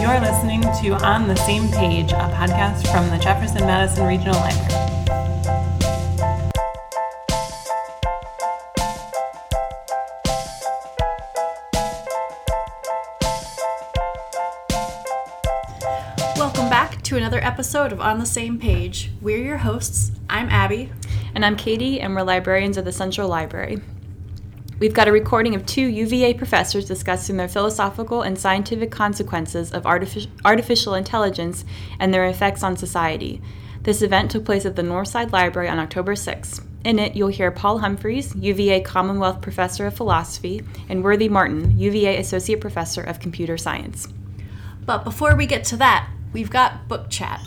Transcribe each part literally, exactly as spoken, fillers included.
You're listening to On the Same Page, a podcast from the Jefferson-Madison Regional Library. Welcome back to another episode of On the Same Page. We're your hosts. I'm Abby. And I'm Katie, and we're librarians of the Central Library. We've got a recording of two U V A professors discussing their philosophical and scientific consequences of artific- artificial intelligence and their effects on society. This event took place at the Northside Library on October sixth. In it, you'll hear Paul Humphreys, U V A Commonwealth Professor of Philosophy, and Worthy Martin, U V A Associate Professor of Computer Science. But before we get to that, we've got book chat.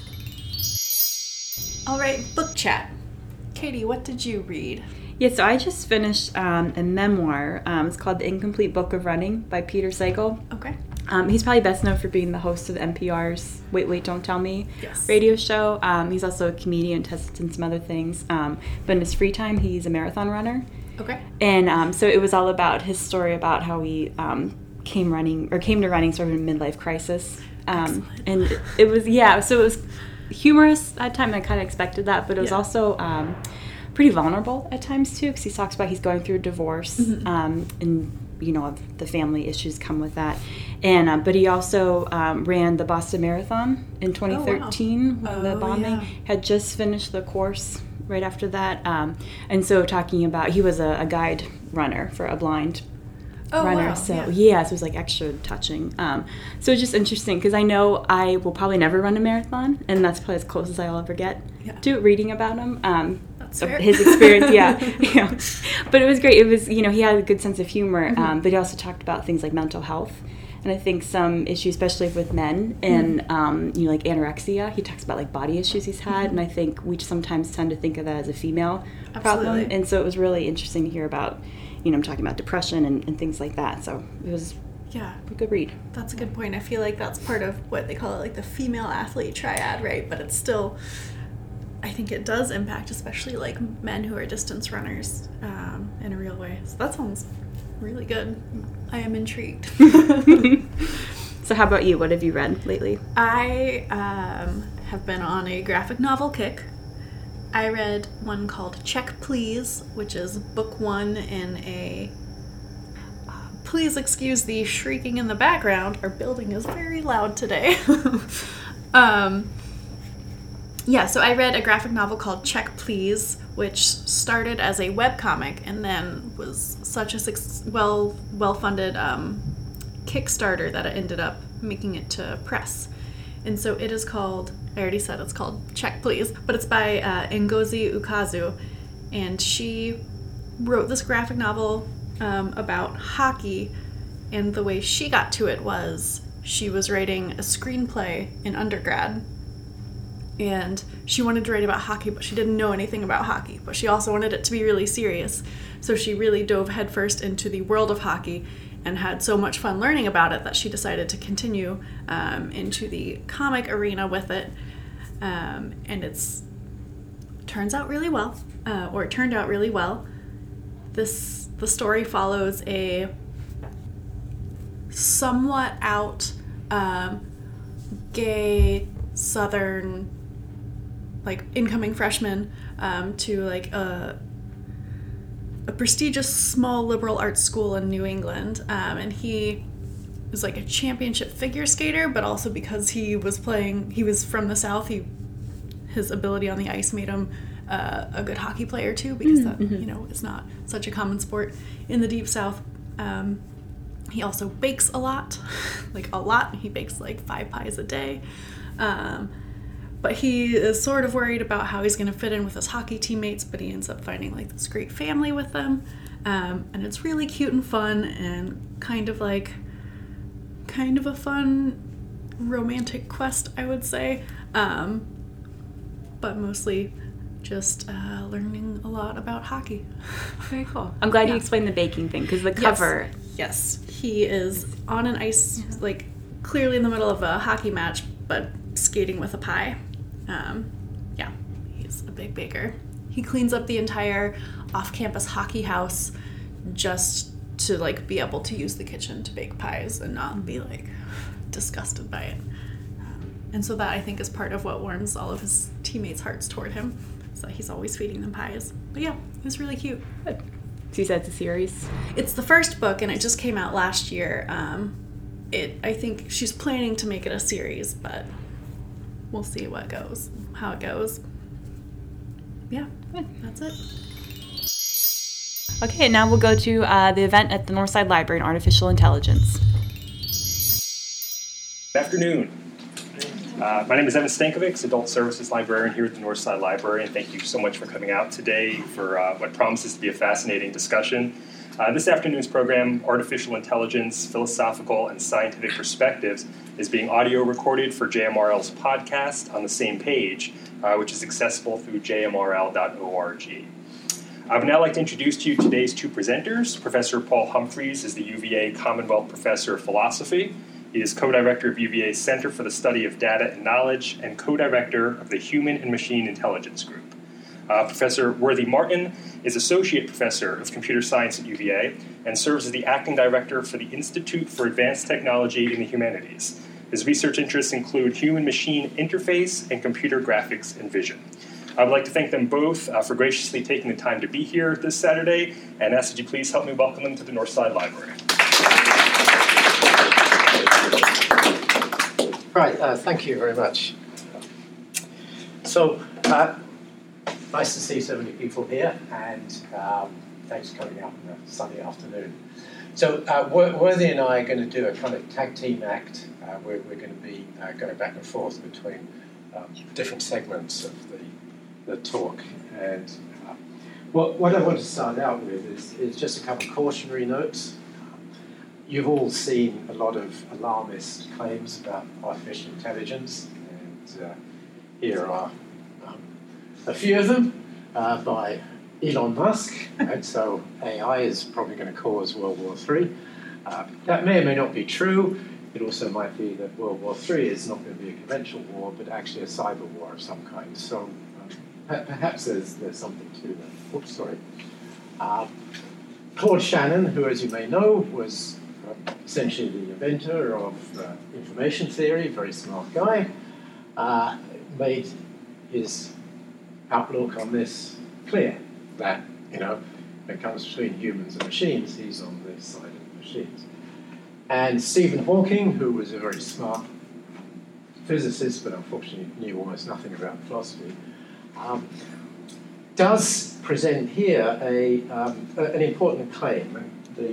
All right, book chat. Katie, what did you read? Yeah, so I just finished um, a memoir. Um, it's called The Incomplete Book of Running by Peter Sagal. Okay. Um, he's probably best known for being the host of N P R's Wait, Wait, Don't Tell Me yes. radio show. Um, he's also a comedian, tested in some other things. Um, but in his free time, he's a marathon runner. Okay. And um, so it was all about his story about how he um, came running, or came to running sort of in a midlife crisis. Um, and it, it was, yeah, so it was humorous at times. I kind of expected that, but it was yeah. also um, pretty vulnerable at times too, because he talks about he's going through a divorce, mm-hmm. um, and you know the family issues come with that. And um, but he also um, ran the Boston Marathon in twenty thirteen. Oh, wow. The oh, bombing yeah. had just finished the course right after that, um, and so talking about he was a, a guide runner for a blind. Oh, runner, wow. so yeah. yeah, so it was like extra touching. Um, so it's just interesting because I know I will probably never run a marathon, and that's probably as close as I'll ever get yeah. to reading about him. Um, that's fair. His experience, yeah, yeah. But it was great. It was, you know, he had a good sense of humor, mm-hmm. um, but he also talked about things like mental health, and I think some issues, especially with men, and mm-hmm. um, you know, like anorexia. He talks about like body issues he's had, mm-hmm. and I think we sometimes tend to think of that as a female Absolutely. problem, and so it was really interesting to hear about. You know, I'm talking about depression and, and things like that. So it was yeah. a good read. That's a good point. I feel like that's part of what they call it, like the female athlete triad, right? But it's still, I think it does impact, especially like men who are distance runners um, in a real way. So that sounds really good. I am intrigued. So how about you? What have you read lately? I um, have been on a graphic novel kick. I read one called Check Please, which is book one in a... Uh, please excuse the shrieking in the background. Our building is very loud today. um, yeah, so I read a graphic novel called Check Please, which started as a webcomic and then was such a su- well, well-funded um, Kickstarter that it ended up making it to press. And so it is called, I already said it's called Check Please, but it's by uh, Ngozi Ukazu. And she wrote this graphic novel um, about hockey. And the way she got to it was she was writing a screenplay in undergrad. And she wanted to write about hockey, but she didn't know anything about hockey. But she also wanted it to be really serious. So she really dove headfirst into the world of hockey and had so much fun learning about it that she decided to continue um, into the comic arena with it. Um, and it's turns out really well, uh, or it turned out really well. This the story follows a somewhat out um, gay Southern like incoming freshman um, to like a a prestigious small liberal arts school in New England, um, and he was like a championship figure skater, but also because he was playing, he was from the South, he his ability on the ice made him uh, a good hockey player too, because that, mm-hmm. you know, it's not such a common sport in the Deep South. Um, he also bakes a lot, like a lot. He bakes like five pies a day. Um, But he is sort of worried about how he's going to fit in with his hockey teammates, but he ends up finding like this great family with them. Um, and it's really cute and fun and kind of like, kind of a fun romantic quest, I would say. Um, but mostly just uh, learning a lot about hockey. Very cool. I'm glad yeah. you explained the baking thing, because the cover... Yes. yes. He is on an ice, yeah. like clearly in the middle of a hockey match, but skating with a pie. Um, yeah, he's a big baker. He cleans up the entire off-campus hockey house just to like be able to use the kitchen to bake pies and not be like disgusted by it. Um, and so that, I think, is part of what warms all of his teammates' hearts toward him. So he's always feeding them pies. But yeah, it was really cute. Good. So you said it's a series? It's the first book, and it just came out last year. Um, it, I think she's planning to make it a series, but we'll see what goes, how it goes. Yeah, Good. That's it. Okay, now we'll go to uh, the event at the Northside Library in Artificial Intelligence. Good afternoon. Uh, my name is Evan Stankovics, Adult Services Librarian here at the Northside Library, and thank you so much for coming out today for uh, what promises to be a fascinating discussion. Uh, this afternoon's program, Artificial Intelligence, Philosophical and Scientific Perspectives, is being audio recorded for J M R L's podcast On the Same Page, uh, which is accessible through j m r l dot org. I would now like to introduce to you today's two presenters. Professor Paul Humphreys is the U V A Commonwealth Professor of Philosophy. He is co-director of U V A's Center for the Study of Data and Knowledge and co-director of the Human and Machine Intelligence Group. Uh, Professor Worthy Martin is Associate Professor of Computer Science at U V A and serves as the Acting Director for the Institute for Advanced Technology in the Humanities. His research interests include human-machine interface and computer graphics and vision. I would like to thank them both uh, for graciously taking the time to be here this Saturday, and ask that you please help me welcome them to the Northside Library. Right, uh, thank you very much. So, uh, nice to see so many people here, and um, thanks for coming out on a Sunday afternoon. So, uh, Worthy and I are going to do a kind of tag team act. Uh, we're, we're going to be uh, going back and forth between um, different segments of the, the talk. And uh, what, what I want to start out with is, is just a couple of cautionary notes. You've all seen a lot of alarmist claims about artificial intelligence, and uh, here are um, a few of them uh, by Elon Musk. And so A I is probably going to cause World War Three. Uh, that may or may not be true. It also might be that World War Three is not going to be a conventional war, but actually a cyber war of some kind. So um, perhaps there's, there's something to that. Oops, sorry. Uh, Claude Shannon, who, as you may know, was essentially the inventor of uh, information theory, very smart guy, uh, made his outlook on this clear, that, you know, when it comes between humans and machines, he's on the side of the machines. And Stephen Hawking, who was a very smart physicist, but unfortunately knew almost nothing about philosophy, um, does present here a, um, an important claim. The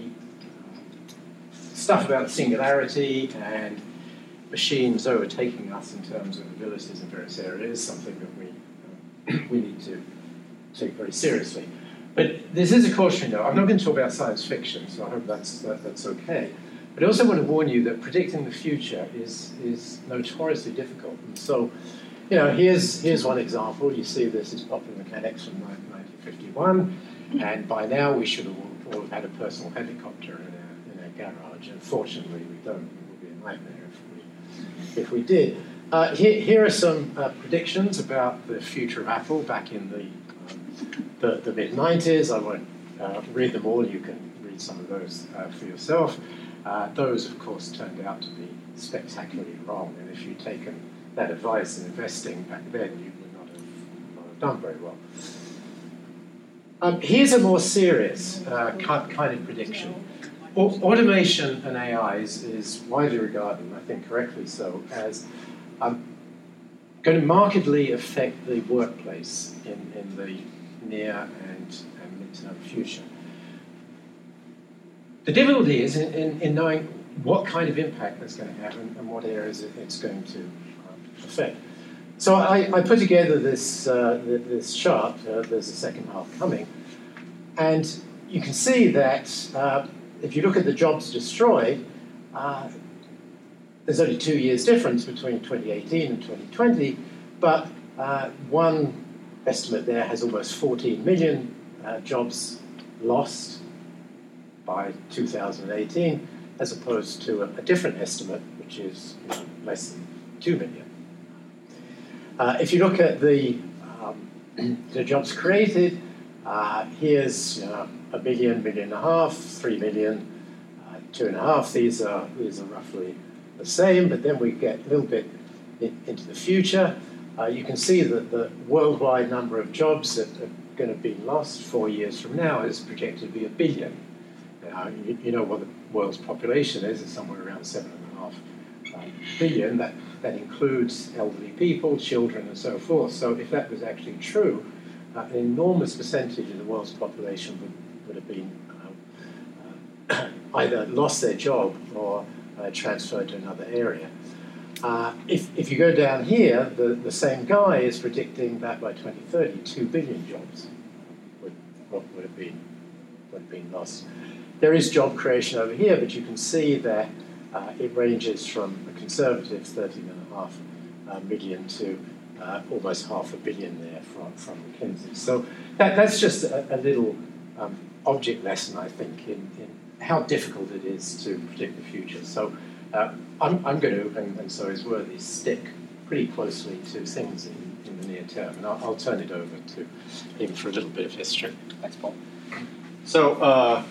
stuff about singularity and machines overtaking us in terms of abilities in various areas is something that we uh, we need to take very seriously. But this is a cautionary note. I'm not going to talk about science fiction, so I hope that's that, that's okay. But I also want to warn you that predicting the future is is notoriously difficult. And so, you know, here's here's one example. You see this is Popular Mechanics from nineteen fifty-one, and by now we should have all have had a personal helicopter in our, in our garage. Unfortunately, we don't. It would be a nightmare if we if we did. Uh, here, here are some uh, predictions about the future of Apple back in the um, the, the mid nineties. I won't uh, read them all. You can read some of those uh, for yourself. Uh, those, of course, turned out to be spectacularly wrong. And if you'd taken that advice in investing back then, you would not have, not have done very well. Um, here's a more serious uh, kind of prediction. O- automation and A I is, is widely regarded, and I think correctly so, as um, going to markedly affect the workplace in, in the near and, and mid-term future. The difficulty is in, in, in knowing what kind of impact that's going to have and, and what areas it, it's going to um, affect. So I, I put together this, uh, this chart. Uh, there's a second half coming. And you can see that uh, if you look at the jobs destroyed, uh, there's only two years difference between twenty eighteen and twenty twenty, but uh, one estimate there has almost fourteen million uh, jobs lost by two thousand eighteen, as opposed to a, a different estimate, which is you know, less than two million. Uh, if you look at the, um, the jobs created, uh, here's you know, a million, million and a half, three million, uh, two and a half. These are these are roughly the same, but then we get a little bit in, into the future. Uh, you can see that the worldwide number of jobs that are going to be lost four years from now is projected to be a billion. Now, you, you know what the world's population is, it's somewhere around seven and a half um, billion. That, that includes elderly people, children, and so forth. So if that was actually true, uh, an enormous percentage of the world's population would, would have been uh, uh, either lost their job or uh, transferred to another area. Uh, if, if you go down here, the, the same guy is predicting that by twenty thirty, two billion jobs would, would, would, have been, would have been lost. There is job creation over here, but you can see that uh, it ranges from a conservative thirteen and a half uh, million to uh, almost half a billion there from, from McKinsey. So that, that's just a, a little um, object lesson, I think, in, in how difficult it is to predict the future. So uh, I'm, I'm going to, and, and so is Worthy, stick pretty closely to things in, in the near term. And I'll, I'll turn it over to him for a little bit of history. Thanks, Paul. So uh,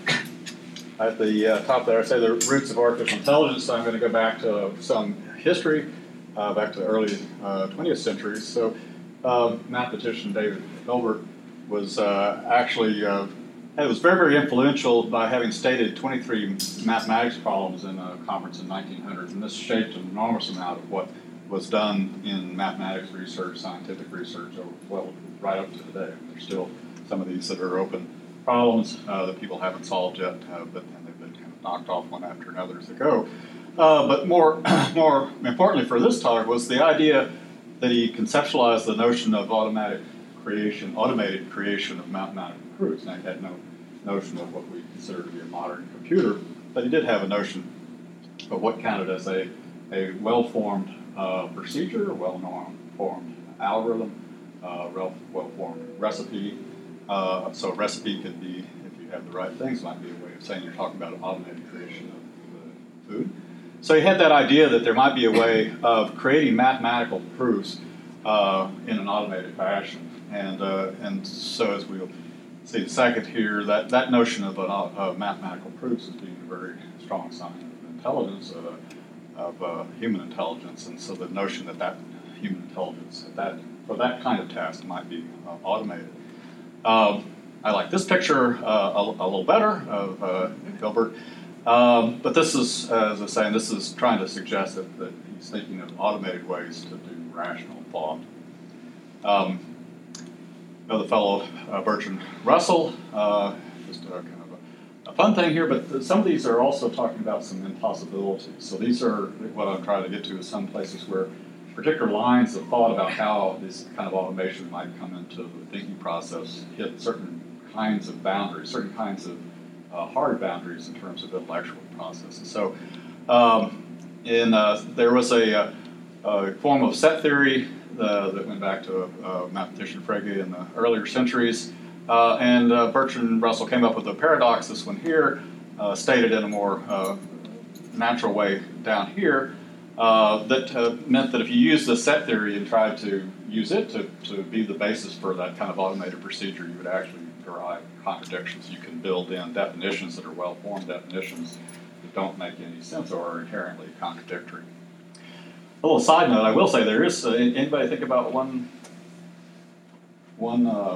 at the uh, top there, I say the roots of artificial intelligence. So I'm going to go back to some history, uh, back to the early uh, twentieth century. So uh, mathematician David Hilbert was uh, actually uh, it was very, very influential by having stated twenty-three mathematics problems in a conference in nineteen hundred, and this shaped an enormous amount of what was done in mathematics research, scientific research, well, right up to today. There's still some of these that are open problems uh, that people haven't solved yet, uh, but and they've been kind of knocked off one after another as they go. Uh, but more, more importantly for this talk was the idea that he conceptualized the notion of automatic creation, automated creation of mathematical proofs. Now, he had no notion of what we consider to be a modern computer, but he did have a notion of what counted as a, a well-formed uh, procedure, a well-formed algorithm, uh, well-formed recipe. Uh, so a recipe could be, if you have the right things, might be a way of saying you're talking about an automated creation of uh, food. So he had that idea that there might be a way of creating mathematical proofs uh, in an automated fashion. And uh, and so as we'll see in a second here, that, that notion of, an, of mathematical proofs as being a very strong sign of intelligence, uh, of uh, human intelligence. And so the notion that that human intelligence that for that kind of task might be uh, automated. Um, I like this picture uh, a, a little better of uh, Hilbert. Um, but this is, uh, as I was saying, this is trying to suggest that, that he's thinking of automated ways to do rational thought. Um, another fellow, uh, Bertrand Russell, uh, just a, kind of a, a fun thing here, but some of these are also talking about some impossibilities. So these are what I'm trying to get to is some places where particular lines of thought about how this kind of automation might come into the thinking process hit certain kinds of boundaries, certain kinds of uh, hard boundaries in terms of intellectual processes. So um, in, uh, there was a, a form of set theory uh, that went back to uh, mathematician Frege in the earlier centuries, uh, and uh, Bertrand Russell came up with a paradox, this one here, uh, stated in a more uh, natural way down here, Uh, that uh, meant that if you use the set theory and tried to use it to, to be the basis for that kind of automated procedure, you would actually derive contradictions. You can build in definitions that are well-formed definitions that don't make any sense or are inherently contradictory. A little side note, I will say there is, uh, anybody think about one, one uh,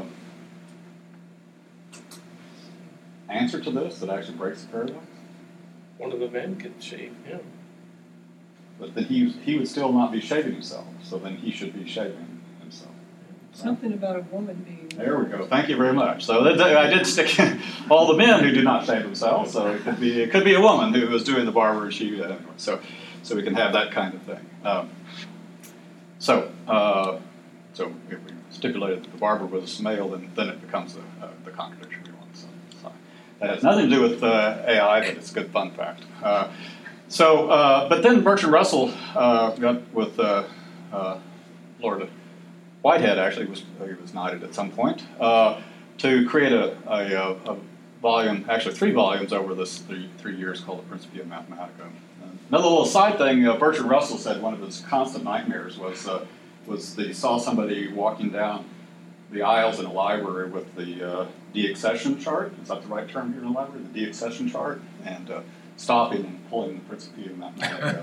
answer to this that actually breaks the paradox? One of the men could shave him. But then he he would still not be shaving himself, so then he should be shaving himself. Something about a woman being... There we go. Thank you very much. So that, I did stick in all the men who do not shave themselves, so it could be it could be a woman who was doing the barber and she... Uh, anyway, so, so we can have that kind of thing. Um, so uh, so if we stipulated that the barber was male, then, then it becomes the, uh, the contradiction we want. So, so that has nothing to do with uh, A I, but it's a good fun fact. Uh, So, uh, but then Bertrand Russell uh, got with uh, uh, Lord Whitehead, actually, was he was knighted at some point, uh, to create a, a, a volume, actually three volumes over this three, three years called the Principia Mathematica. And another little side thing, uh, Bertrand Russell said one of his constant nightmares was, uh, was that he saw somebody walking down the aisles in a library with the uh, deaccession chart. Is that the right term here in the library? The deaccession chart. And uh, stopping and pulling the Principia Mathematica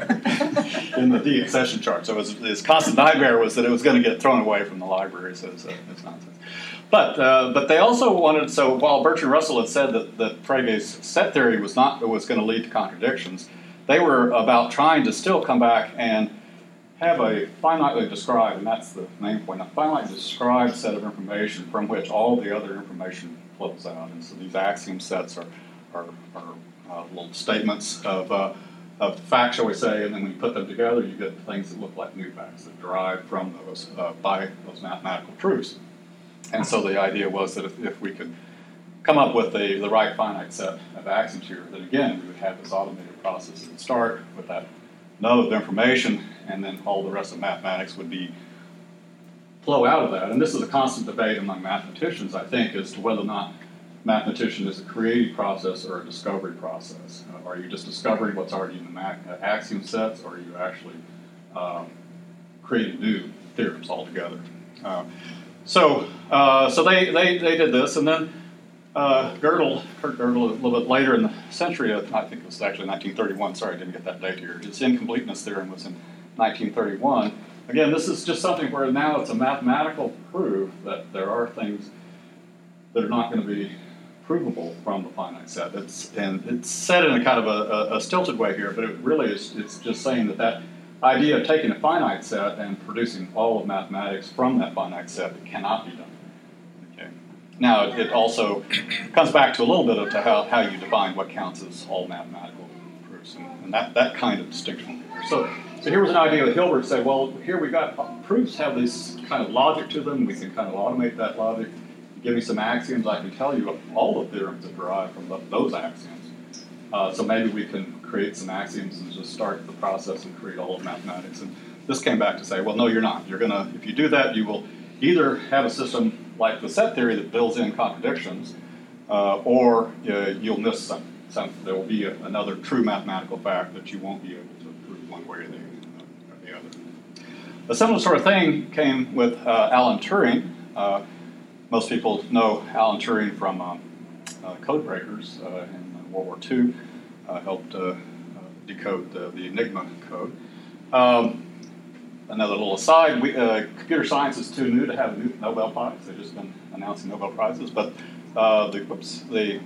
off in the de-accession chart. So his, his constant nightmare was that it was going to get thrown away from the library, so it's, uh, it's nonsense. But uh, but they also wanted, so while Bertrand Russell had said that, that Frege's set theory was not was going to lead to contradictions, they were about trying to still come back and have a finitely described, and that's the main point, a finitely described set of information from which all the other information flows out. And so these axiom sets are, are, are uh, little statements of, uh, of facts, shall we say, and then when you put them together, you get things that look like new facts that derive from those uh, by those mathematical truths. And so the idea was that if, if we could come up with the, the right finite set of axioms here, then again, we would have this automated process that would start with that node of information, and then all the rest of mathematics would be flow out of that. And this is a constant debate among mathematicians, I think, as to whether or not mathematician is a creative process or a discovery process. Uh, are you just discovering what's already in the ma- uh, axiom sets, or are you actually um, creating new theorems altogether? Uh, so uh, so they, they, they did this, and then uh, Gödel, Kurt Gödel, a little bit later in the century, uh, I think it was actually nineteen thirty-one, sorry, I didn't get that date here, his incompleteness theorem was in nineteen thirty-one. Again, this is just something where now it's a mathematical proof that there are things that are not going to be provable from the finite set. It's, and it's said in a kind of a, a, a stilted way here, but it really is it's just saying that that idea of taking a finite set and producing all of mathematics from that finite set cannot be done. Okay. Now, it, it also comes back to a little bit of to how, how you define what counts as all mathematical proofs, and, and that, that kind of distinction. So, so here was an idea that Hilbert said, well, here we got proofs have this kind of logic to them. We can kind of automate that logic. Give me some axioms, I can tell you all the theorems that derive from the, those axioms. Uh, so maybe we can create some axioms and just start the process and create all of mathematics. And this came back to say, well, no, you're not. You're gonna, if you do that, you will either have a system like the set theory that builds in contradictions, uh, or uh, you'll miss some. some. There will be a, another true mathematical fact that you won't be able to prove one way or the, or the other. A similar sort of thing came with uh, Alan Turing. Uh, Most people know Alan Turing from um, uh, Code Breakers uh, in World War Two. Uh, helped uh, uh, decode the, the Enigma code. Um, another little aside, we, uh, computer science is too new to have a new Nobel Prize. They've just been announcing Nobel Prizes. But uh, the, whoops, the,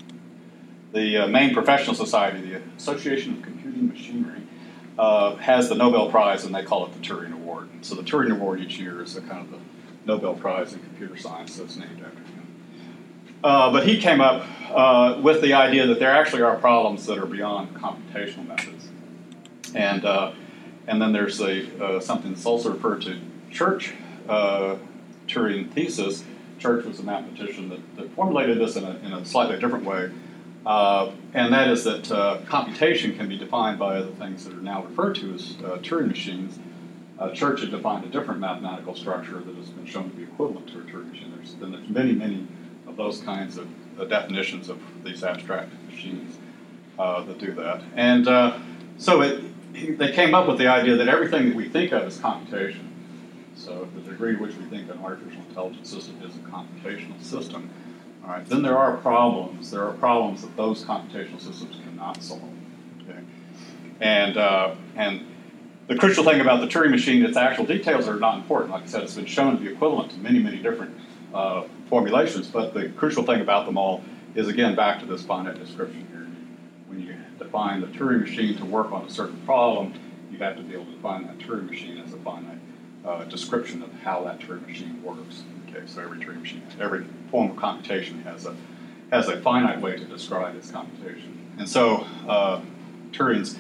the uh, main professional society, the Association of Computing Machinery, uh, has the Nobel Prize, and they call it the Turing Award. So the Turing Award each year is a kind of the Nobel Prize in computer science that's named after him. Uh, but he came up uh, with the idea that there actually are problems that are beyond computational methods. And uh, and then there's a, uh, something that's also referred to Church uh, Turing thesis. Church was a mathematician that, that formulated this in a, in a slightly different way. Uh, and that is that uh, computation can be defined by the things that are now referred to as uh, Turing machines. Uh, Church had defined a different mathematical structure that has been shown to be equivalent to a Turing machine. There's, and there's many, many of those kinds of uh, definitions of these abstract machines uh, that do that. And uh, so it, they came up with the idea that everything that we think of as computation, so the degree to which we think an artificial intelligence system is a computational system, all right, then there are problems. There are problems that those computational systems cannot solve. Okay? And uh, and the crucial thing about the Turing machine, its actual details are not important. Like I said, it's been shown to be equivalent to many, many different uh, formulations, but the crucial thing about them all is, again, back to this finite description here. When you define the Turing machine to work on a certain problem, you have to be able to define that Turing machine as a finite uh, description of how that Turing machine works. Okay, so every Turing machine, every form of computation has a has a finite way to describe its computation. And so uh, Turing's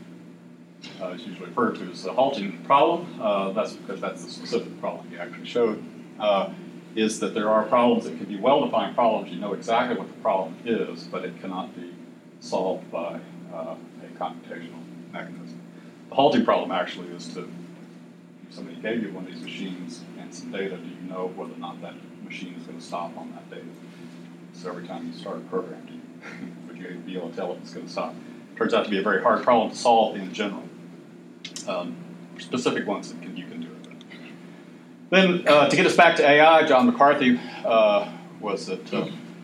Uh, it's usually referred to as the halting problem. Uh, that's because that's the specific problem he actually showed, uh, is that there are problems that can be well-defined problems. You know exactly what the problem is, but it cannot be solved by uh, a computational mechanism. The halting problem actually is to, if somebody gave you one of these machines and some data, do you know whether or not that machine is going to stop on that data? So every time you start a program, do you, would you be able to tell if it's going to stop? It turns out to be a very hard problem to solve in general. Um, specific ones that can, you can do it. Then, uh, to get us back to A I, John McCarthy uh, was at uh,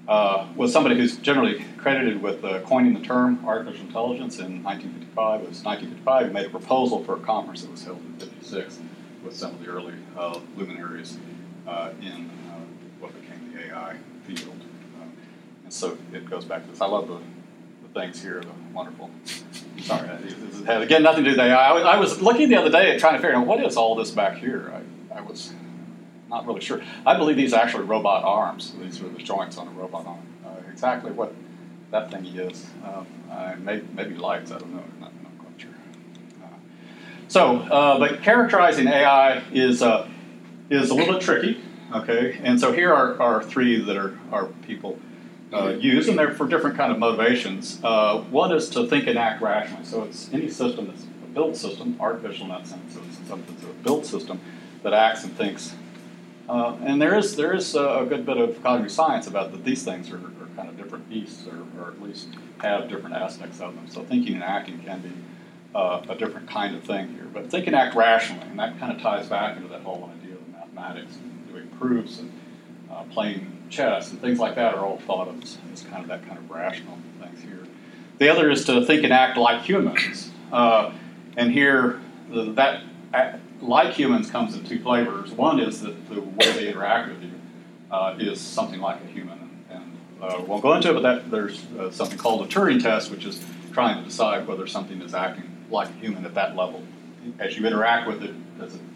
uh, was somebody who's generally credited with uh, coining the term artificial intelligence in nineteen fifty-five. It was nineteen fifty-five. He made a proposal for a conference that was held in fifty-six with some of the early uh, luminaries uh, in uh, what became the A I field. Uh, and so it goes back to this. I love the, the things here, the wonderful. Sorry, it had, again, nothing to do with A I. I was, I was looking the other day at trying to figure out what is all this back here. I, I was not really sure. I believe these are actually robot arms. These are the joints on a robot arm. Uh, exactly what that thing is. Um, uh, maybe, maybe lights, I don't know. Not, not quite sure. Uh, so, uh, but characterizing A I is uh, is a little bit tricky, okay? And so here are, are three that are, are people uh, use, and they're for different kind of motivations. Uh, one is to think and act rationally. So it's any system that's a built system, artificial in that sense, so it's something that's a built system that acts and thinks. Uh, and there is there is a good bit of cognitive science about that these things are, are kind of different beasts, or, or at least have different aspects of them. So thinking and acting can be uh, a different kind of thing here. But think and act rationally, and that kind of ties back into that whole idea of mathematics and doing proofs and uh, playing chess and things like that are all thought of as, as kind of that kind of rational things here. The other is to think and act like humans. Uh, and here, the, that act, like humans comes in two flavors. One is that the way they interact with you uh, is something like a human. And uh, won't go into it, but that, there's uh, something called a Turing test, which is trying to decide whether something is acting like a human at that level. As you interact with it, does it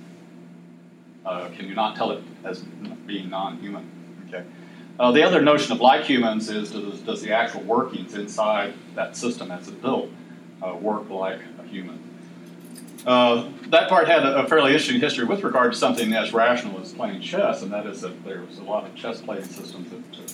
uh, can you not tell it as being non-human? Okay. Uh, the other notion of like humans is does, does the actual workings inside that system as it's built uh, work like a human? Uh, that part had a, a fairly interesting history with regard to something as rational as playing chess, and that is that there was a lot of chess playing systems that took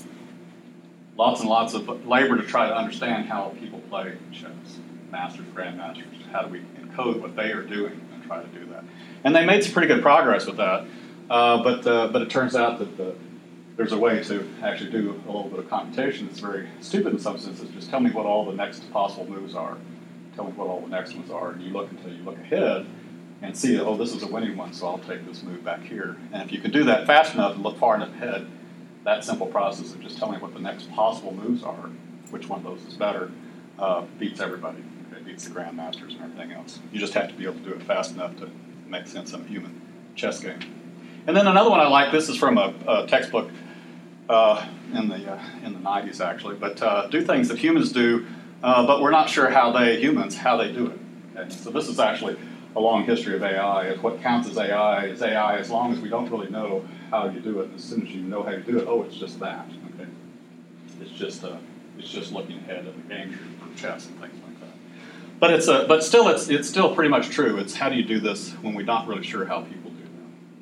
lots and lots of labor to try to understand how people play chess, masters, grandmasters. How do we encode what they are doing and try to do that? And they made some pretty good progress with that, uh, but uh, but it turns out that the, there's a way to actually do a little bit of computation that's very stupid in some senses. Just tell me what all the next possible moves are. Tell me what all the next ones are, and you look until you look ahead and see, oh, this is a winning one, so I'll take this move back here. And if you can do that fast enough and look far enough ahead, that simple process of just telling what the next possible moves are, which one of those is better, uh, beats everybody. Okay, beats the grandmasters and everything else. You just have to be able to do it fast enough to make sense of a human chess game. And then another one I like. This is from a, a textbook uh, in the uh, in the nineties, actually. But uh, do things that humans do. Uh, but we're not sure how they, humans, how they do it. Okay? So this is actually a long history of A I. What counts as A I is A I as long as we don't really know how you do it. And as soon as you know how you do it, oh, it's just that. Okay, it's just uh, it's just looking ahead at the game for chess and things like that. But it's a, but still, it's it's still pretty much true. It's how do you do this when we're not really sure how people do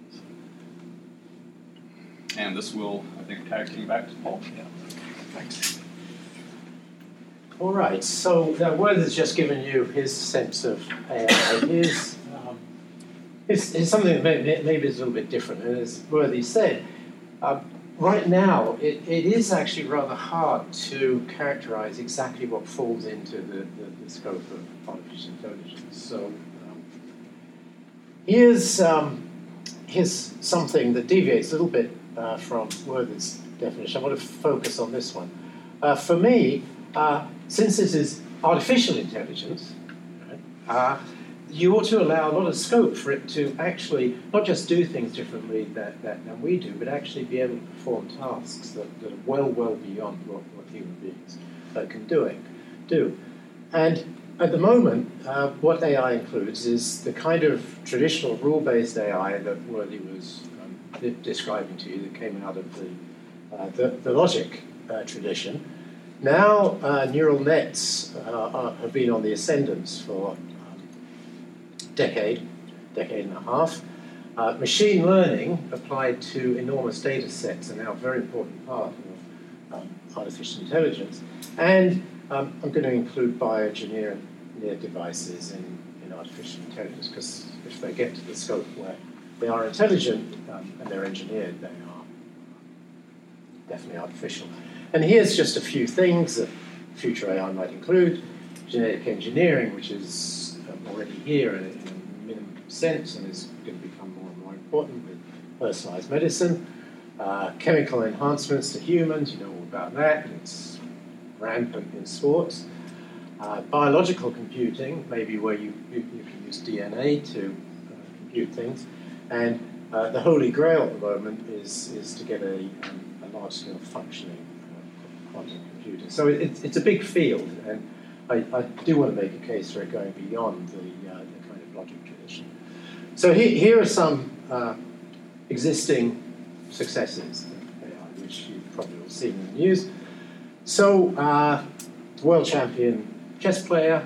that. And this will, I think, tag team back to Paul. Yeah. Thanks. All right, so uh, Worthy has just given you his sense of A I. Here's, um, it's, it's something that maybe, maybe is a little bit different. And as Worthy said, uh, right now it, it is actually rather hard to characterize exactly what falls into the, the, the scope of artificial intelligence. So um, here's, um, here's something that deviates a little bit uh, from Worthy's definition. I want to focus on this one. Uh, for me, Uh, since this is artificial intelligence, right, uh, you ought to allow a lot of scope for it to actually not just do things differently that, that, than we do, but actually be able to perform tasks that, that are well, well beyond what, what human beings uh, can do, it, do. And at the moment, uh, what A I includes is the kind of traditional rule-based A I that Worthy was um, describing to you that came out of the, uh, the, the logic uh, tradition. Now, uh, neural nets uh, are, have been on the ascendance for um, a decade, decade and a half. Uh, machine learning applied to enormous data sets are now a very important part of um, artificial intelligence. And um, I'm going to include bioengineering devices in, in artificial intelligence, because if they get to the scope where they are intelligent um, and they're engineered, they are definitely artificial. And here's just a few things that future A I might include. Genetic engineering, which is um, already here in a, in a minimum sense and is going to become more and more important with personalized medicine. Uh, chemical enhancements to humans, you know all about that, it's rampant in sports. Uh, biological computing, maybe where you, you, you can use D N A to uh, compute things. And uh, the holy grail at the moment is, is to get a, um, a large-scale functioning uh, quantum computer. So it, it's, it's a big field, and I, I do want to make a case for it going beyond the, uh, the kind of logic tradition. So here, here are some uh, existing successes, which you've probably all seen in the news. So, uh, the world champion chess player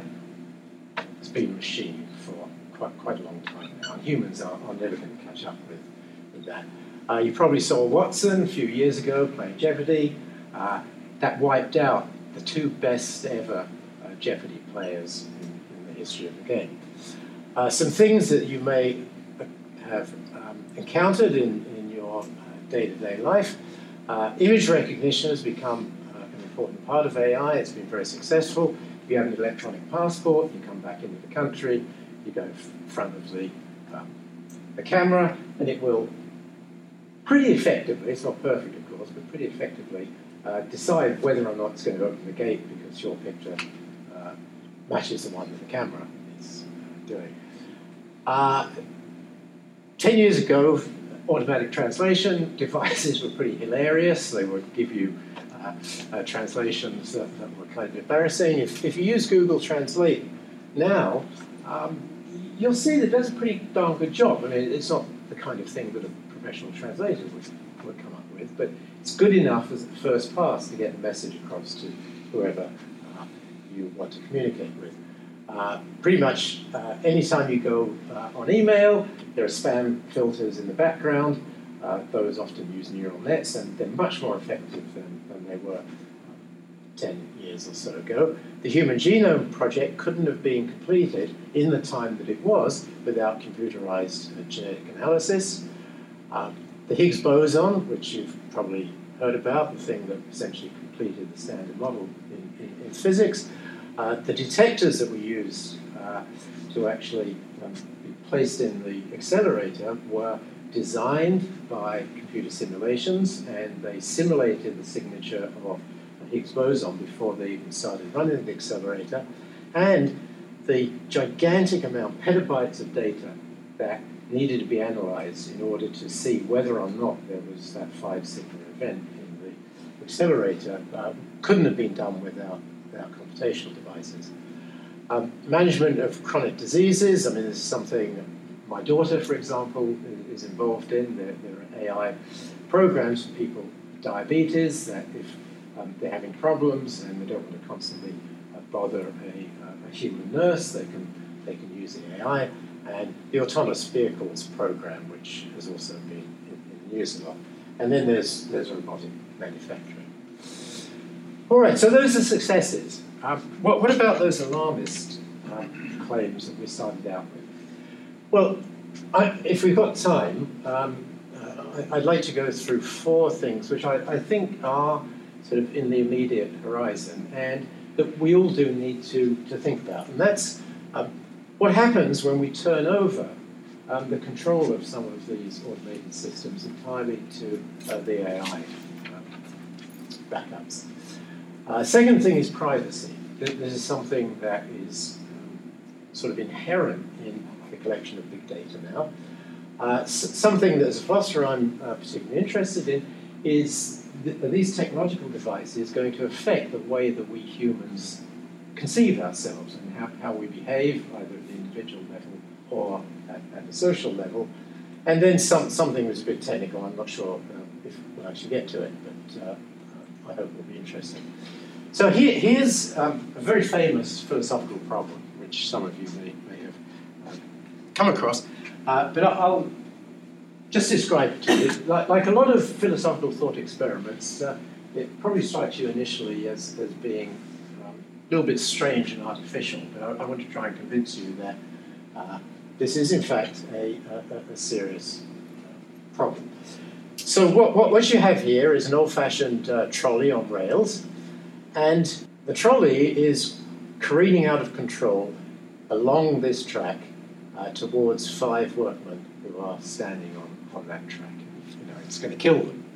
has been a machine for quite, quite a long time now, and humans are, are never going to catch up with, with that. Uh, you probably saw Watson a few years ago playing Jeopardy. Uh, that wiped out the two best ever uh, Jeopardy players in, in the history of the game. Uh, some things that you may have um, encountered in, in your day-to-day life. Uh, image recognition has become uh, an important part of A I. It's been very successful. If you have an electronic passport, you come back into the country, you go in front of the, um, the camera, and it will pretty effectively, it's not perfect of course, but pretty effectively uh, decide whether or not it's going to open the gate because your picture uh, matches the one that the camera is doing. Uh, ten years ago, automatic translation devices were pretty hilarious. They would give you uh, uh, translations that, that were kind of embarrassing. If, if you use Google Translate now, um, you'll see that it does a pretty darn good job. I mean, it's not the kind of thing that a professional translator would, would come up with, but it's good enough as a first pass to get the message across to whoever uh, you want to communicate with. Uh, pretty much uh, anytime you go uh, on email, there are spam filters in the background. Uh, those often use neural nets, and they're much more effective than, than they were ten years or so ago. The Human Genome Project couldn't have been completed in the time that it was without computerized uh, genetic analysis. Um, the Higgs boson, which you've probably heard about, the thing that essentially completed the standard model in, in, in physics. Uh, the detectors that we use uh, to actually um, be placed in the accelerator were designed by computer simulations, and they simulated the signature of the Higgs boson before they even started running the accelerator. And the gigantic amount, petabytes of data, that needed to be analyzed in order to see whether or not there was that five sigma event in the accelerator uh, couldn't have been done without Without computational devices. Um, management of chronic diseases, I mean, this is something my daughter, for example, is involved in. There, there are A I programs for people with diabetes that if um, they're having problems and they don't want to constantly uh, bother a, uh, a human nurse, they can, they can use the A I. And the autonomous vehicles program, which has also been in, in the news a lot. And then there's, there's robotic manufacturing. All right, so those are successes. Um, what, what about those alarmist uh, claims that we started out with? Well, I, if we've got time, um, uh, I, I'd like to go through four things which I, I think are sort of in the immediate horizon and that we all do need to, to think about. And that's um, what happens when we turn over um, the control of some of these automated systems entirely to uh, the A I um, backups. Uh, second thing is privacy. This is something that is um, sort of inherent in the collection of big data now. Uh, s- something that as a philosopher I'm uh, particularly interested in is th- are these technological devices going to affect the way that we humans conceive ourselves and how, how we behave, either at the individual level or at, at the social level. And then some, something that's a bit technical, I'm not sure uh, if we'll actually get to it, but uh, I hope it will be interesting. So here, here's um, a very famous philosophical problem, which some of you may, may have uh, come across, uh, but I'll just describe it to you. Like, like a lot of philosophical thought experiments, uh, it probably strikes you initially as, as being um, a little bit strange and artificial, but I, I want to try and convince you that uh, this is in fact a, a, a serious uh, problem. So what, what, what you have here is an old-fashioned uh, trolley on rails, and the trolley is careening out of control along this track uh, towards five workmen who are standing on, on that track. You know, it's going to kill them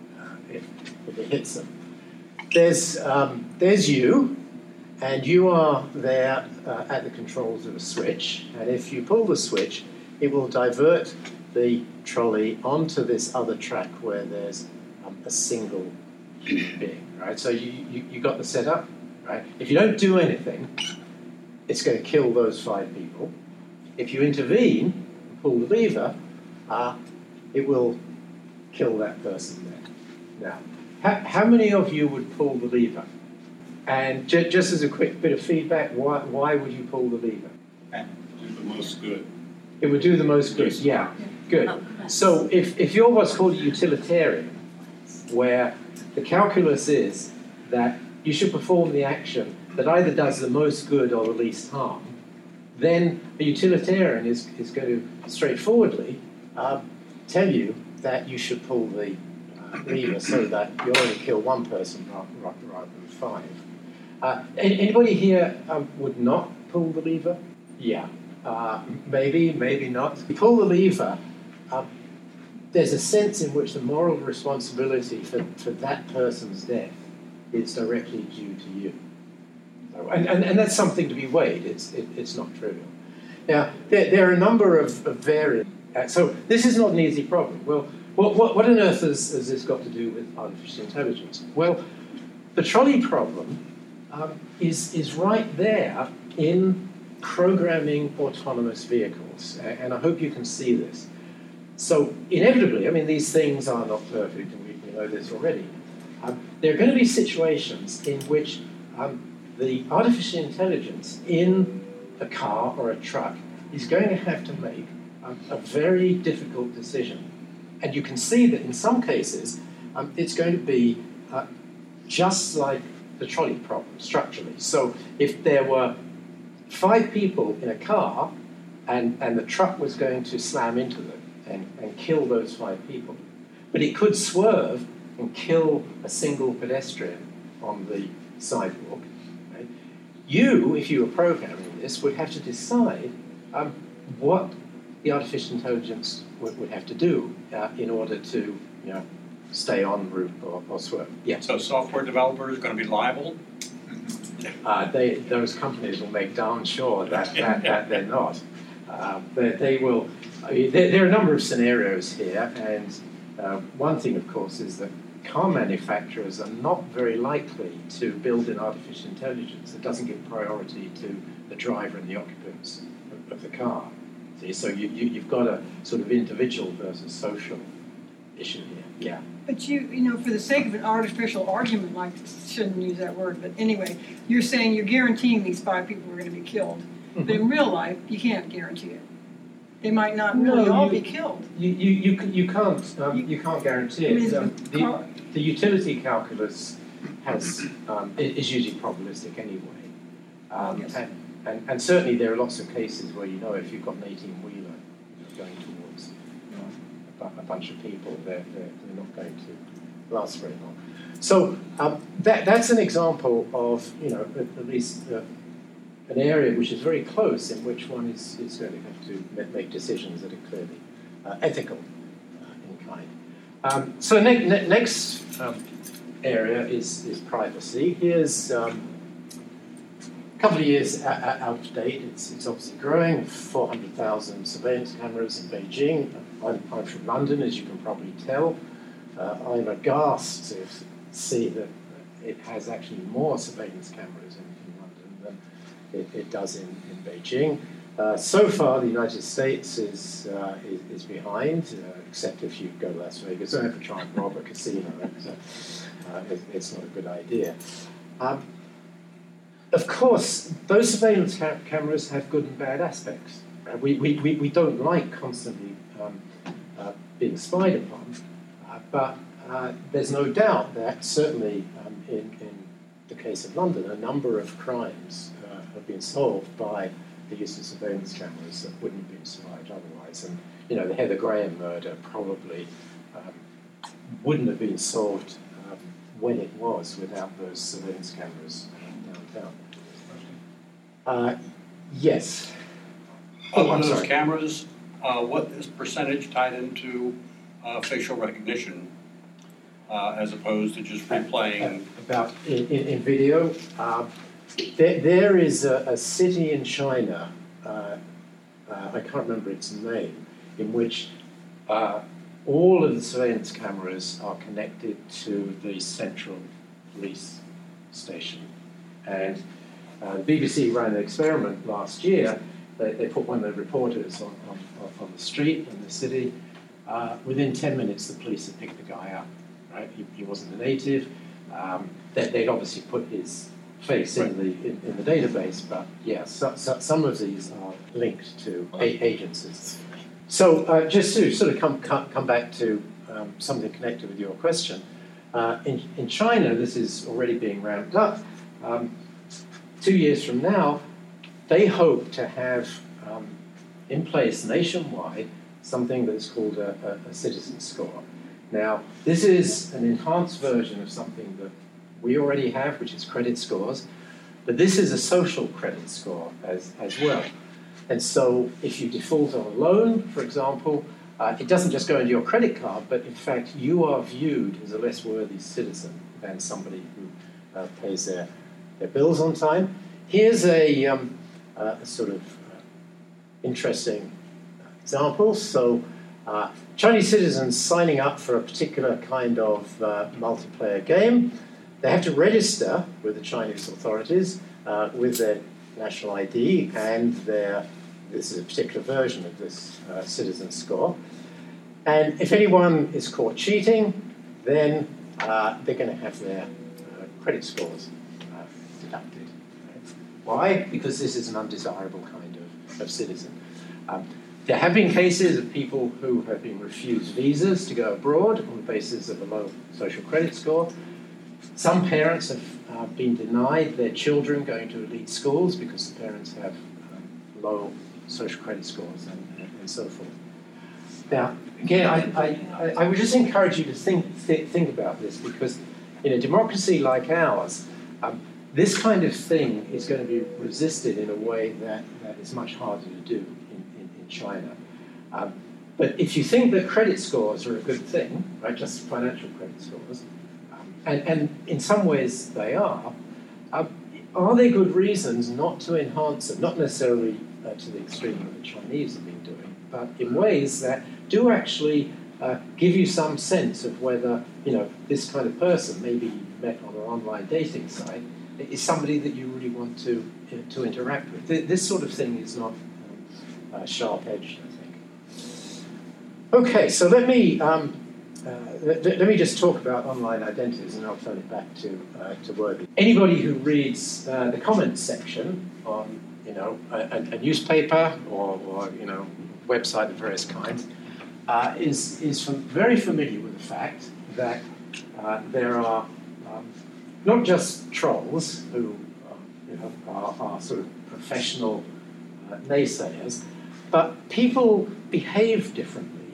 if, if it hits them. There's, um, there's you, and you are there uh, at the controls of a switch, and if you pull the switch, it will divert the trolley onto this other track where there's um, a single human being, right? So you, you, you got the setup, right? If you don't do anything, it's going to kill those five people. If you intervene and pull the lever, uh, it will kill that person there. Now, how, how many of you would pull the lever? And ju- just as a quick bit of feedback, why, why would you pull the lever? Do the most good. It would do the most good, yeah, good. So if, if you're what's called a utilitarian, where the calculus is that you should perform the action that either does the most good or the least harm, then a utilitarian is, is going to straightforwardly uh, tell you that you should pull the uh, lever so that you'll only kill one person rather, rather than five. Uh, anybody here um, would not pull the lever? Yeah. Uh, maybe, maybe not. You pull the lever, uh, there's a sense in which the moral responsibility for, for that person's death is directly due to you. So, and, and, and that's something to be weighed. It's, it, it's not trivial. Now, there, there are a number of, of variants. Uh, so this is not an easy problem. Well, what, what, what on earth has, has this got to do with artificial intelligence? Well, the trolley problem um, is, is right there in programming autonomous vehicles, and I hope you can see this. So inevitably, I mean, these things are not perfect, and we, we know this already. Um, there are going to be situations in which um, the artificial intelligence in a car or a truck is going to have to make um, a very difficult decision. And you can see that in some cases, um, it's going to be uh, just like the trolley problem structurally. So if there were five people in a car, and, and the truck was going to slam into them and, and kill those five people. But it could swerve and kill a single pedestrian on the sidewalk. Right? You, if you were programming this, would have to decide um, what the artificial intelligence would, would have to do uh, in order to, you know, stay on route or, or swerve. Yeah. So software developers are going to be liable? Uh, they, those companies will make darn sure that, that, that they're not. Uh, they, they will. I mean, there, there are a number of scenarios here, and uh, one thing, of course, is that car manufacturers are not very likely to build an artificial intelligence that doesn't give priority to the driver and the occupants of, of the car. See, so you, you, you've got a sort of individual versus social issue here. Yeah. But you, you know, for the sake of an artificial argument, like, shouldn't use that word, but anyway, you're saying you're guaranteeing these five people are going to be killed. Mm-hmm. But in real life, you can't guarantee it. They might not really no, all you, be killed. You, you, you, you can't um, you, you can't guarantee it. Um, the, the utility calculus has um, is usually probabilistic anyway. Um, yes. and, and, and certainly there are lots of cases where you know if you've got an eighteen-wheeler you know, going towards uh, a, a bunch of people, they're, they're, they're not going to last very long. So um, that, that's an example of, you know, at, at least uh, an area which is very close in which one is, is going to have to make decisions that are clearly uh, ethical uh, in kind. Um, so ne- ne- next um, area is, is privacy. Here's um, a couple of years a- a- out of date. It's, it's obviously growing, four hundred thousand surveillance cameras in Beijing. I'm, I'm from London, as you can probably tell. Uh, I'm aghast to see that it has actually more surveillance cameras in, in London than it, it does in, in Beijing. Uh, so far, the United States is uh, is, is behind, uh, except if you go to Las Vegas and have to try and rob a casino. So, uh, it, it's not a good idea. Um, of course, those surveillance ca- cameras have good and bad aspects. Uh, we, we, we, we don't like constantly um, uh, being spied upon, uh, but uh, there's no doubt that certainly um, in, in the case of London, a number of crimes uh, have been solved by the use of surveillance cameras that wouldn't have been survived otherwise. And, you know, the Heather Graham murder probably um, wouldn't have been solved um, when it was without those surveillance cameras downtown. Uh, yes. Oh, on those cameras, uh, what is percentage tied into uh, facial recognition? uh, as opposed to just replaying? About in, in, in video, uh, there, there is a, a city in China, uh, uh, I can't remember its name, in which uh, all of the surveillance cameras are connected to the central police station. And uh, the B B C ran an experiment last year. They, they put one of the reporters on, on, on the street in the city. Uh, within ten minutes, the police had picked the guy up. Right? He, he wasn't a native. Um, they, they'd obviously put his face right. in the in, in the database, but yeah, so, so, some of these are linked to a- agencies. So uh, just to sort of come come, come back to um, something connected with your question, uh, in in China, this is already being ramped up. Um, two years from now, they hope to have um, in place nationwide something that is called a, a, a citizen score. Now, this is an enhanced version of something that we already have, which is credit scores, but this is a social credit score as, as well. And so if you default on a loan, for example, uh, it doesn't just go into your credit card, but in fact you are viewed as a less worthy citizen than somebody who uh, pays their, their bills on time. Here's a, um, uh, a sort of uh, interesting example. So uh, Chinese citizens signing up for a particular kind of uh, multiplayer game, they have to register with the Chinese authorities uh, with their national I D and their, this is a particular version of this uh, citizen score. And if anyone is caught cheating, then uh, they're going to have their uh, credit scores uh, deducted. Right? Why? Because this is an undesirable kind of, of citizen. Um, There have been cases of people who have been refused visas to go abroad on the basis of a low social credit score. Some parents have uh, been denied their children going to elite schools because the parents have um, low social credit scores and, and, and so forth. Now, again, I, I, I would just encourage you to think, th- think about this, because in a democracy like ours, um, this kind of thing is going to be resisted in a way that, that is much harder to do China. Um, but if you think that credit scores are a good thing, right, just financial credit scores, um, and, and in some ways they are, um, are there good reasons not to enhance them? Not necessarily uh, to the extreme that the Chinese have been doing, but in ways that do actually uh, give you some sense of whether, you know, this kind of person, maybe you met on an online dating site, is somebody that you really want to, uh, to interact with. This sort of thing is not Uh, sharp-edged, I think. Okay, so let me um, uh, let, let me just talk about online identities, and I'll turn it back to uh, to Worthy. Anybody who reads uh, the comments section on, you know, a, a newspaper or, or you know, website of various kinds uh, is is from very familiar with the fact that uh, there are um, not just trolls who uh, you know are, are sort of professional uh, naysayers, but people behave differently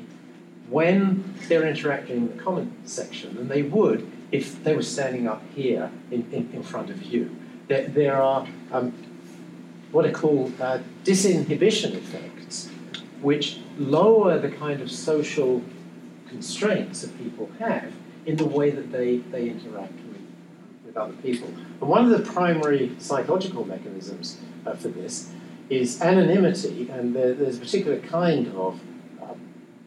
when they're interacting in the comment section than they would if they were standing up here in, in, in front of you. There, there are um, what are called uh, disinhibition effects, which lower the kind of social constraints that people have in the way that they, they interact with, with other people. And one of the primary psychological mechanisms uh, for this is anonymity, and there, there's a particular kind of um,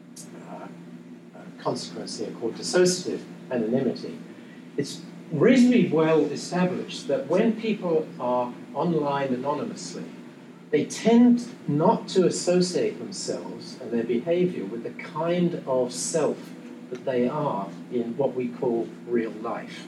uh, consequence here called dissociative anonymity. It's reasonably well established that when people are online anonymously, they tend not to associate themselves and their behavior with the kind of self that they are in what we call real life.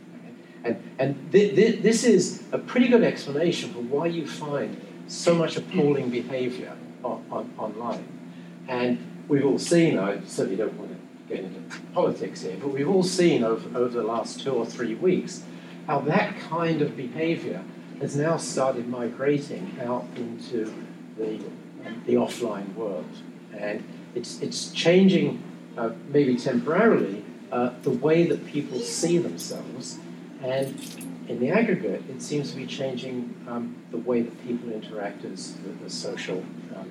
And, and th- th- this is a pretty good explanation for why you find so much appalling behaviour on, on, online. And we've all seen, I certainly don't want to get into politics here, but we've all seen over, over the last two or three weeks how that kind of behaviour has now started migrating out into the, um, the offline world. And it's, it's changing, uh, maybe temporarily, uh, the way that people see themselves. And in the aggregate, it seems to be changing um, the way that people interact as, as social um,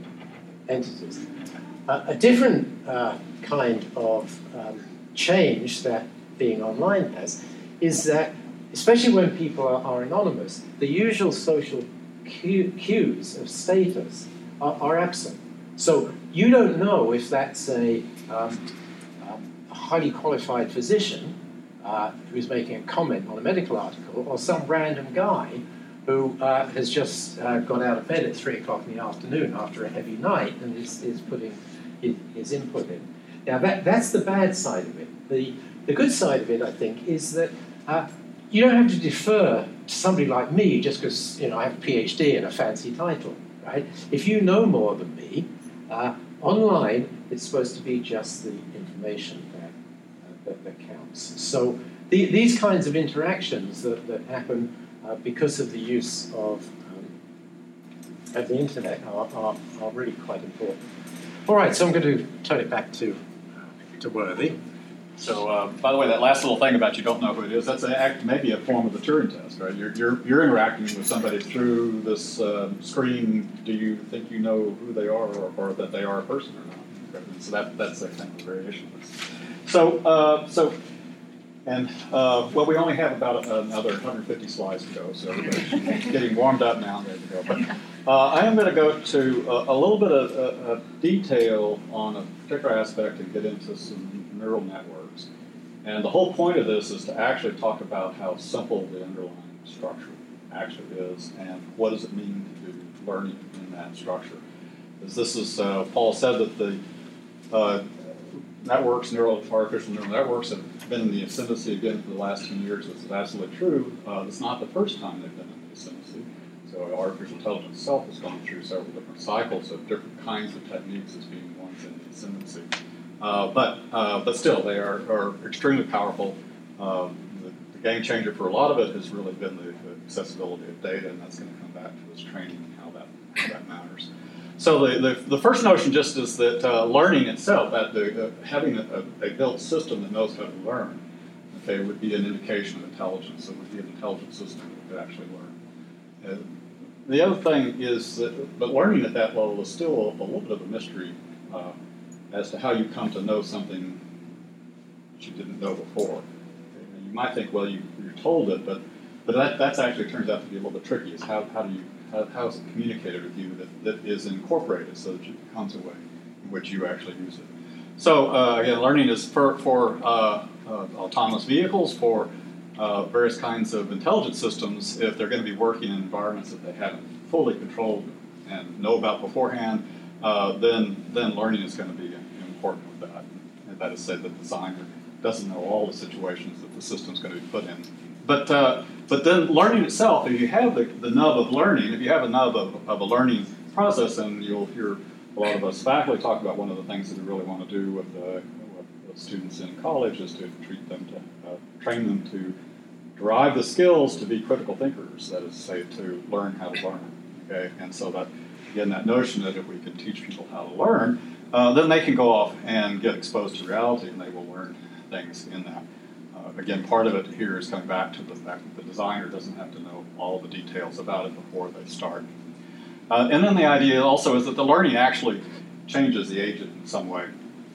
entities. Uh, a different uh, kind of um, change that being online has, is that, especially when people are, are anonymous, the usual social cue, cues of status are, are absent. So you don't know if that's a, um, a highly qualified physician uh, who's making a comment on a medical article, or some random guy who uh, has just uh, got out of bed at three o'clock in the afternoon after a heavy night and is, is putting his, his input in. Now that, that's the bad side of it. The, the good side of it, I think, is that uh, you don't have to defer to somebody like me just because, you know, I have a PhD and a fancy title, right? If you know more than me, uh, online it's supposed to be just the information that, uh, that, that counts. So the, these kinds of interactions that, that happen uh, because of the use of, um, of the internet are, are, are really quite important. All right, so I'm going to turn it back to, uh, to Worthy. So, uh, by the way, that last little thing about you don't know who it is, that's a, act, maybe a form of the Turing test, right? You're, you're, you're interacting with somebody through this uh, screen. Do you think you know who they are, or, or that they are a person or not? Okay. So that, that's a kind of variation. So, uh, so, and, uh, well, we only have about another one hundred fifty slides to go, so everybody's getting warmed up now. There we go. But uh, I am going to go to a, a little bit of a, a detail on a particular aspect and get into some neural networks. And the whole point of this is to actually talk about how simple the underlying structure actually is and what does it mean to do learning in that structure. As this is, uh, Paul said that the uh, networks, neural, artificial neural networks have been in the ascendancy again for the last ten years, which is absolutely true. Uh, it's not the first time they've been in the ascendancy. So artificial intelligence itself has gone through several different cycles of different kinds of techniques as being ones in the ascendancy. Uh, but uh, but still, they are, are extremely powerful. Um, the, the game changer for a lot of it has really been the, the accessibility of data, and that's going to come back to this training and how that, how that matters. So the, the, the first notion just is that uh, learning itself, that the, uh, having a, a built system that knows how to learn, okay, would be an indication of intelligence. It would be an intelligent system that could actually learn. Uh, the other thing is that, but learning at that level is still a, a little bit of a mystery uh, as to how you come to know something that you didn't know before. You might think, well, you, you're told it, but but that that's actually turns out to be a little bit tricky. Is how how do you how, how is it communicated with you that, that is incorporated so that it becomes a way in which you actually use it. So uh, again, learning is for for uh, uh, autonomous vehicles, for uh, various kinds of intelligent systems. If they're going to be working in environments that they haven't fully controlled and know about beforehand, uh, then then learning is going to be important with that. And that is said that the designer doesn't know all the situations that the system's going to be put in. But uh, but then learning itself, if you have the, the nub of learning, if you have a nub of, of a learning process, and you'll hear a lot of us faculty talk about one of the things that we really want to do with, uh, with students in college is to treat them to uh, train them to derive the skills to be critical thinkers. That is, say, to learn how to learn. Okay, and so that again, that notion that if we can teach people how to learn, uh, then they can go off and get exposed to reality, and they will learn things in that. Uh, again, part of it here is coming back to the fact that the designer doesn't have to know all the details about it before they start. Uh, and then the idea also is that the learning actually changes the agent in some way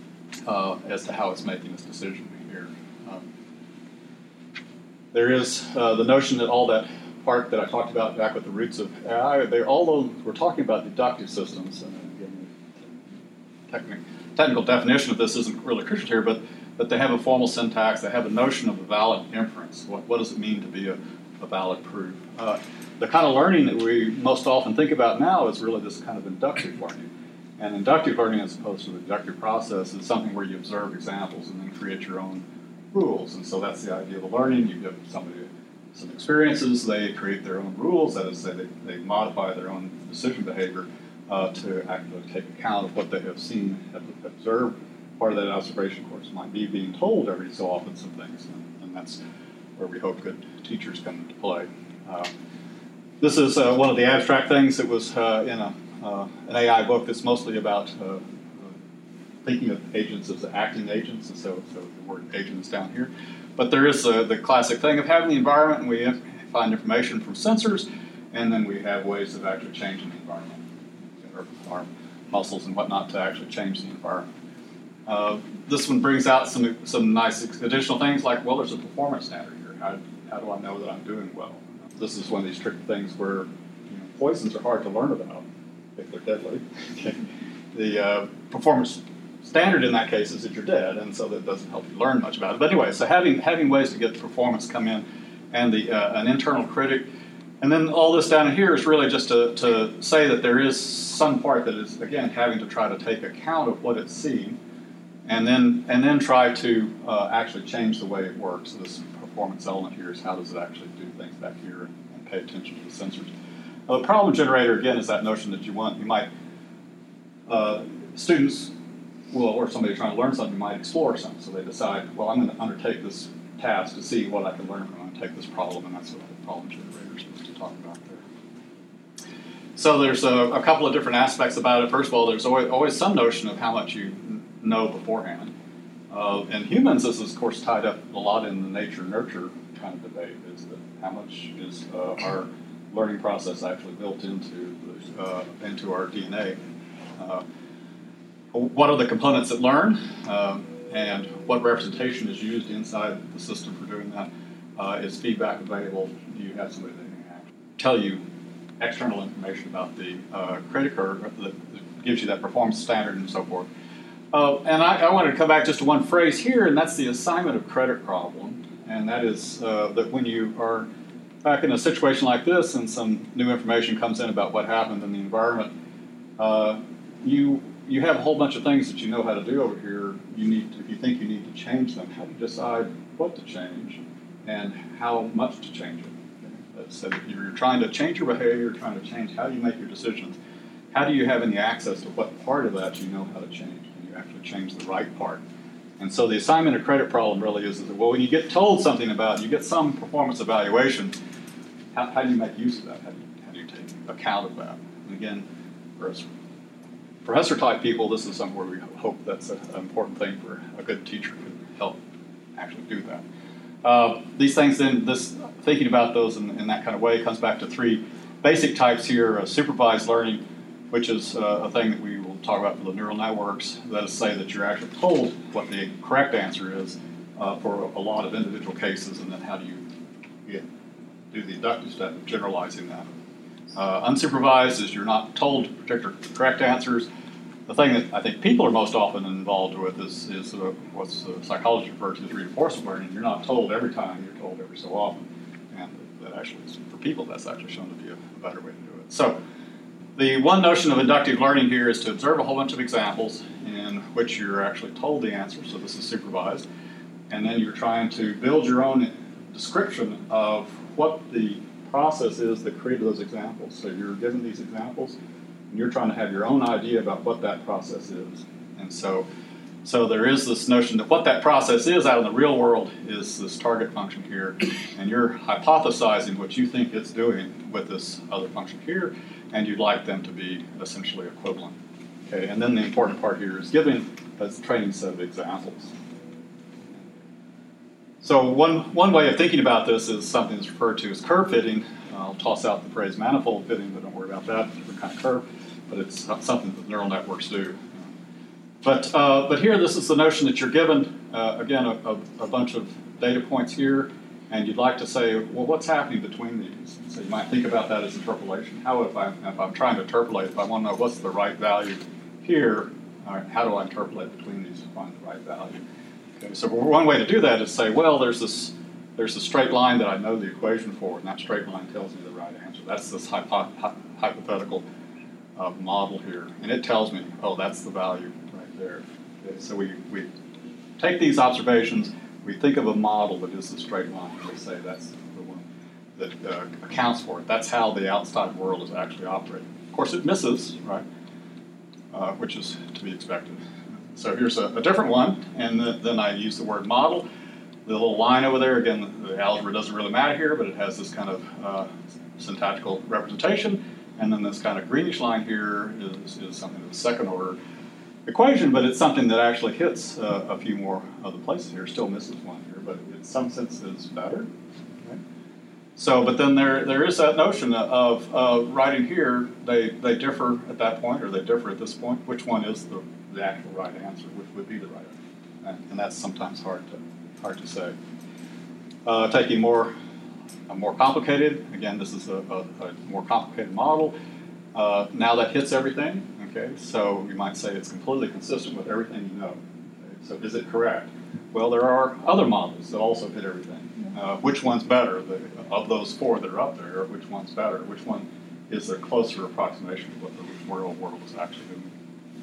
uh, as to how it's making this decision here. Um, there is uh, the notion that all that part that I talked about back with the roots of A I, they, although we're talking about deductive systems, and again, the technic, technical definition of this isn't really crucial here, but, but they have a formal syntax, they have a notion of a valid inference. What, what does it mean to be a, a valid proof? Uh, the kind of learning that we most often think about now is really this kind of inductive learning. And inductive learning, as opposed to the deductive process, is something where you observe examples and then create your own rules. And so that's the idea of the learning. You give somebody some experiences, they create their own rules, that is, they, they modify their own decision behavior uh, to actually take account of what they have seen, have observed. Part of that observation, of course, might be being told every so often some things, and, and that's where we hope good teachers come into play. Uh, this is uh, one of the abstract things that was uh, in a, uh, an A I book that's mostly about uh, uh, thinking of agents as acting agents, and so, so the word agent is down here. But there is uh, the classic thing of having the environment, and we find information from sensors, and then we have ways of actually changing the environment, our, our muscles and whatnot to actually change the environment. Uh, this one brings out some some nice additional things like, well, there's a performance standard here. How, how do I know that I'm doing well? This is one of these tricky things where, you know, poisons are hard to learn about if they're deadly. The uh, performance standard in that case is that you're dead, and so that doesn't help you learn much about it. But anyway, so having having ways to get the performance come in, and the uh, an internal critic, and then all this down here is really just to, to say that there is some part that is, again, having to try to take account of what it's seeing, and then and then try to uh, actually change the way it works. This performance element here is how does it actually do things back here and, and pay attention to the sensors. Now, the problem generator, again, is that notion that you want, you might, uh, students will, or somebody trying to learn something might explore something. So they decide, well, I'm going to undertake this task to see what I can learn from it. Take this problem, and that's what the problem generator is supposed to talk about there. So there's a, a couple of different aspects about it. First of all, there's always, always some notion of how much you know beforehand. Uh, in humans, this is, of course, tied up a lot in the nature-nurture kind of debate, is that how much is uh, our learning process actually built into, the, uh, into our D N A. Uh, what are the components that learn, um, and what representation is used inside the system for doing that? Uh, is feedback available? Do you have somebody that can tell you external information about the uh, credit curve that, that gives you that performance standard and so forth? Uh, and I, I wanted to come back just to one phrase here, and that's the assignment of credit problem. And that is uh, that when you are back in a situation like this and some new information comes in about what happened in the environment, uh, you you have a whole bunch of things that you know how to do over here. You need to, if you think you need to change them, how do you decide what to change and how much to change it? Okay? So if you're trying to change your behavior, you're trying to change how you make your decisions, how do you have any access to what part of that you know how to change? Can you actually change the right part? And so the assignment of credit problem really is, is that, well, when you get told something about, you get some performance evaluation, how, how do you make use of that? How do you, how do you take account of that? And again, for us professor-type people, this is somewhere we hope that's a, an important thing for a good teacher to help actually do that. Uh, these things then, this thinking about those in, in that kind of way comes back to three basic types here. Uh, supervised learning, which is uh, a thing that we will talk about for the neural networks. That is to say that you're actually told what the correct answer is uh, for a lot of individual cases, and then how do you get, do the inductive step of generalizing that. Uh, unsupervised is you're not told particular correct answers. The thing that I think people are most often involved with is, is uh, what's uh, psychology refers to as reinforcement learning. You're not told every time, you're told every so often. And that actually, is, for people, that's actually shown to be a, a better way to do it. So the one notion of inductive learning here is to observe a whole bunch of examples in which you're actually told the answer, so this is supervised, and then you're trying to build your own description of what the process is that created those examples. So you're given these examples, and you're trying to have your own idea about what that process is. And so, so there is this notion that what that process is out in the real world is this target function here, and you're hypothesizing what you think it's doing with this other function here, and you'd like them to be essentially equivalent. Okay, and then the important part here is giving a training set of examples. So one, one way of thinking about this is something that's referred to as curve fitting. I'll toss out the phrase manifold fitting, but don't worry about that. It's a different kind of curve, but it's something that neural networks do. But uh, but here, this is the notion that you're given, uh, again, a, a, a bunch of data points here, and you'd like to say, well, what's happening between these? So you might think about that as interpolation. How if I'm, if I'm trying to interpolate, if I want to know what's the right value here, all right, how do I interpolate between these to find the right value? Okay, so one way to do that is say, well, there's this there's a straight line that I know the equation for, and that straight line tells me the right answer. That's this hypo hypothetical uh, model here, and it tells me, oh, that's the value right there. Okay, so we, we take these observations, we think of a model that is the straight line, and we say that's the one that uh, accounts for it. That's how the outside world is actually operating. Of course, it misses, right, uh, which is to be expected. So here's a, a different one, and the, then I use the word model. The little line over there, again, the, the algebra doesn't really matter here, but it has this kind of uh, syntactical representation. And then this kind of greenish line here is, is something of a second order equation, but it's something that actually hits uh, a few more of the places here. Still misses one here, but in some sense is better. Okay? So, but then there there is that notion of uh, right in here, they, they differ at that point, or they differ at this point. Which one is the, the actual right answer? Which would be the right answer? And, and that's sometimes hard to hard to say. Uh, taking more a more complicated, again, this is a, a, a more complicated model. Uh, now that hits everything. Okay, so you might say it's completely consistent with everything you know. Okay, so is it correct? Well, there are other models that also hit everything. Uh, which one's better the, of those four that are up there? Which one's better? Which one is a closer approximation of what the real world is actually doing?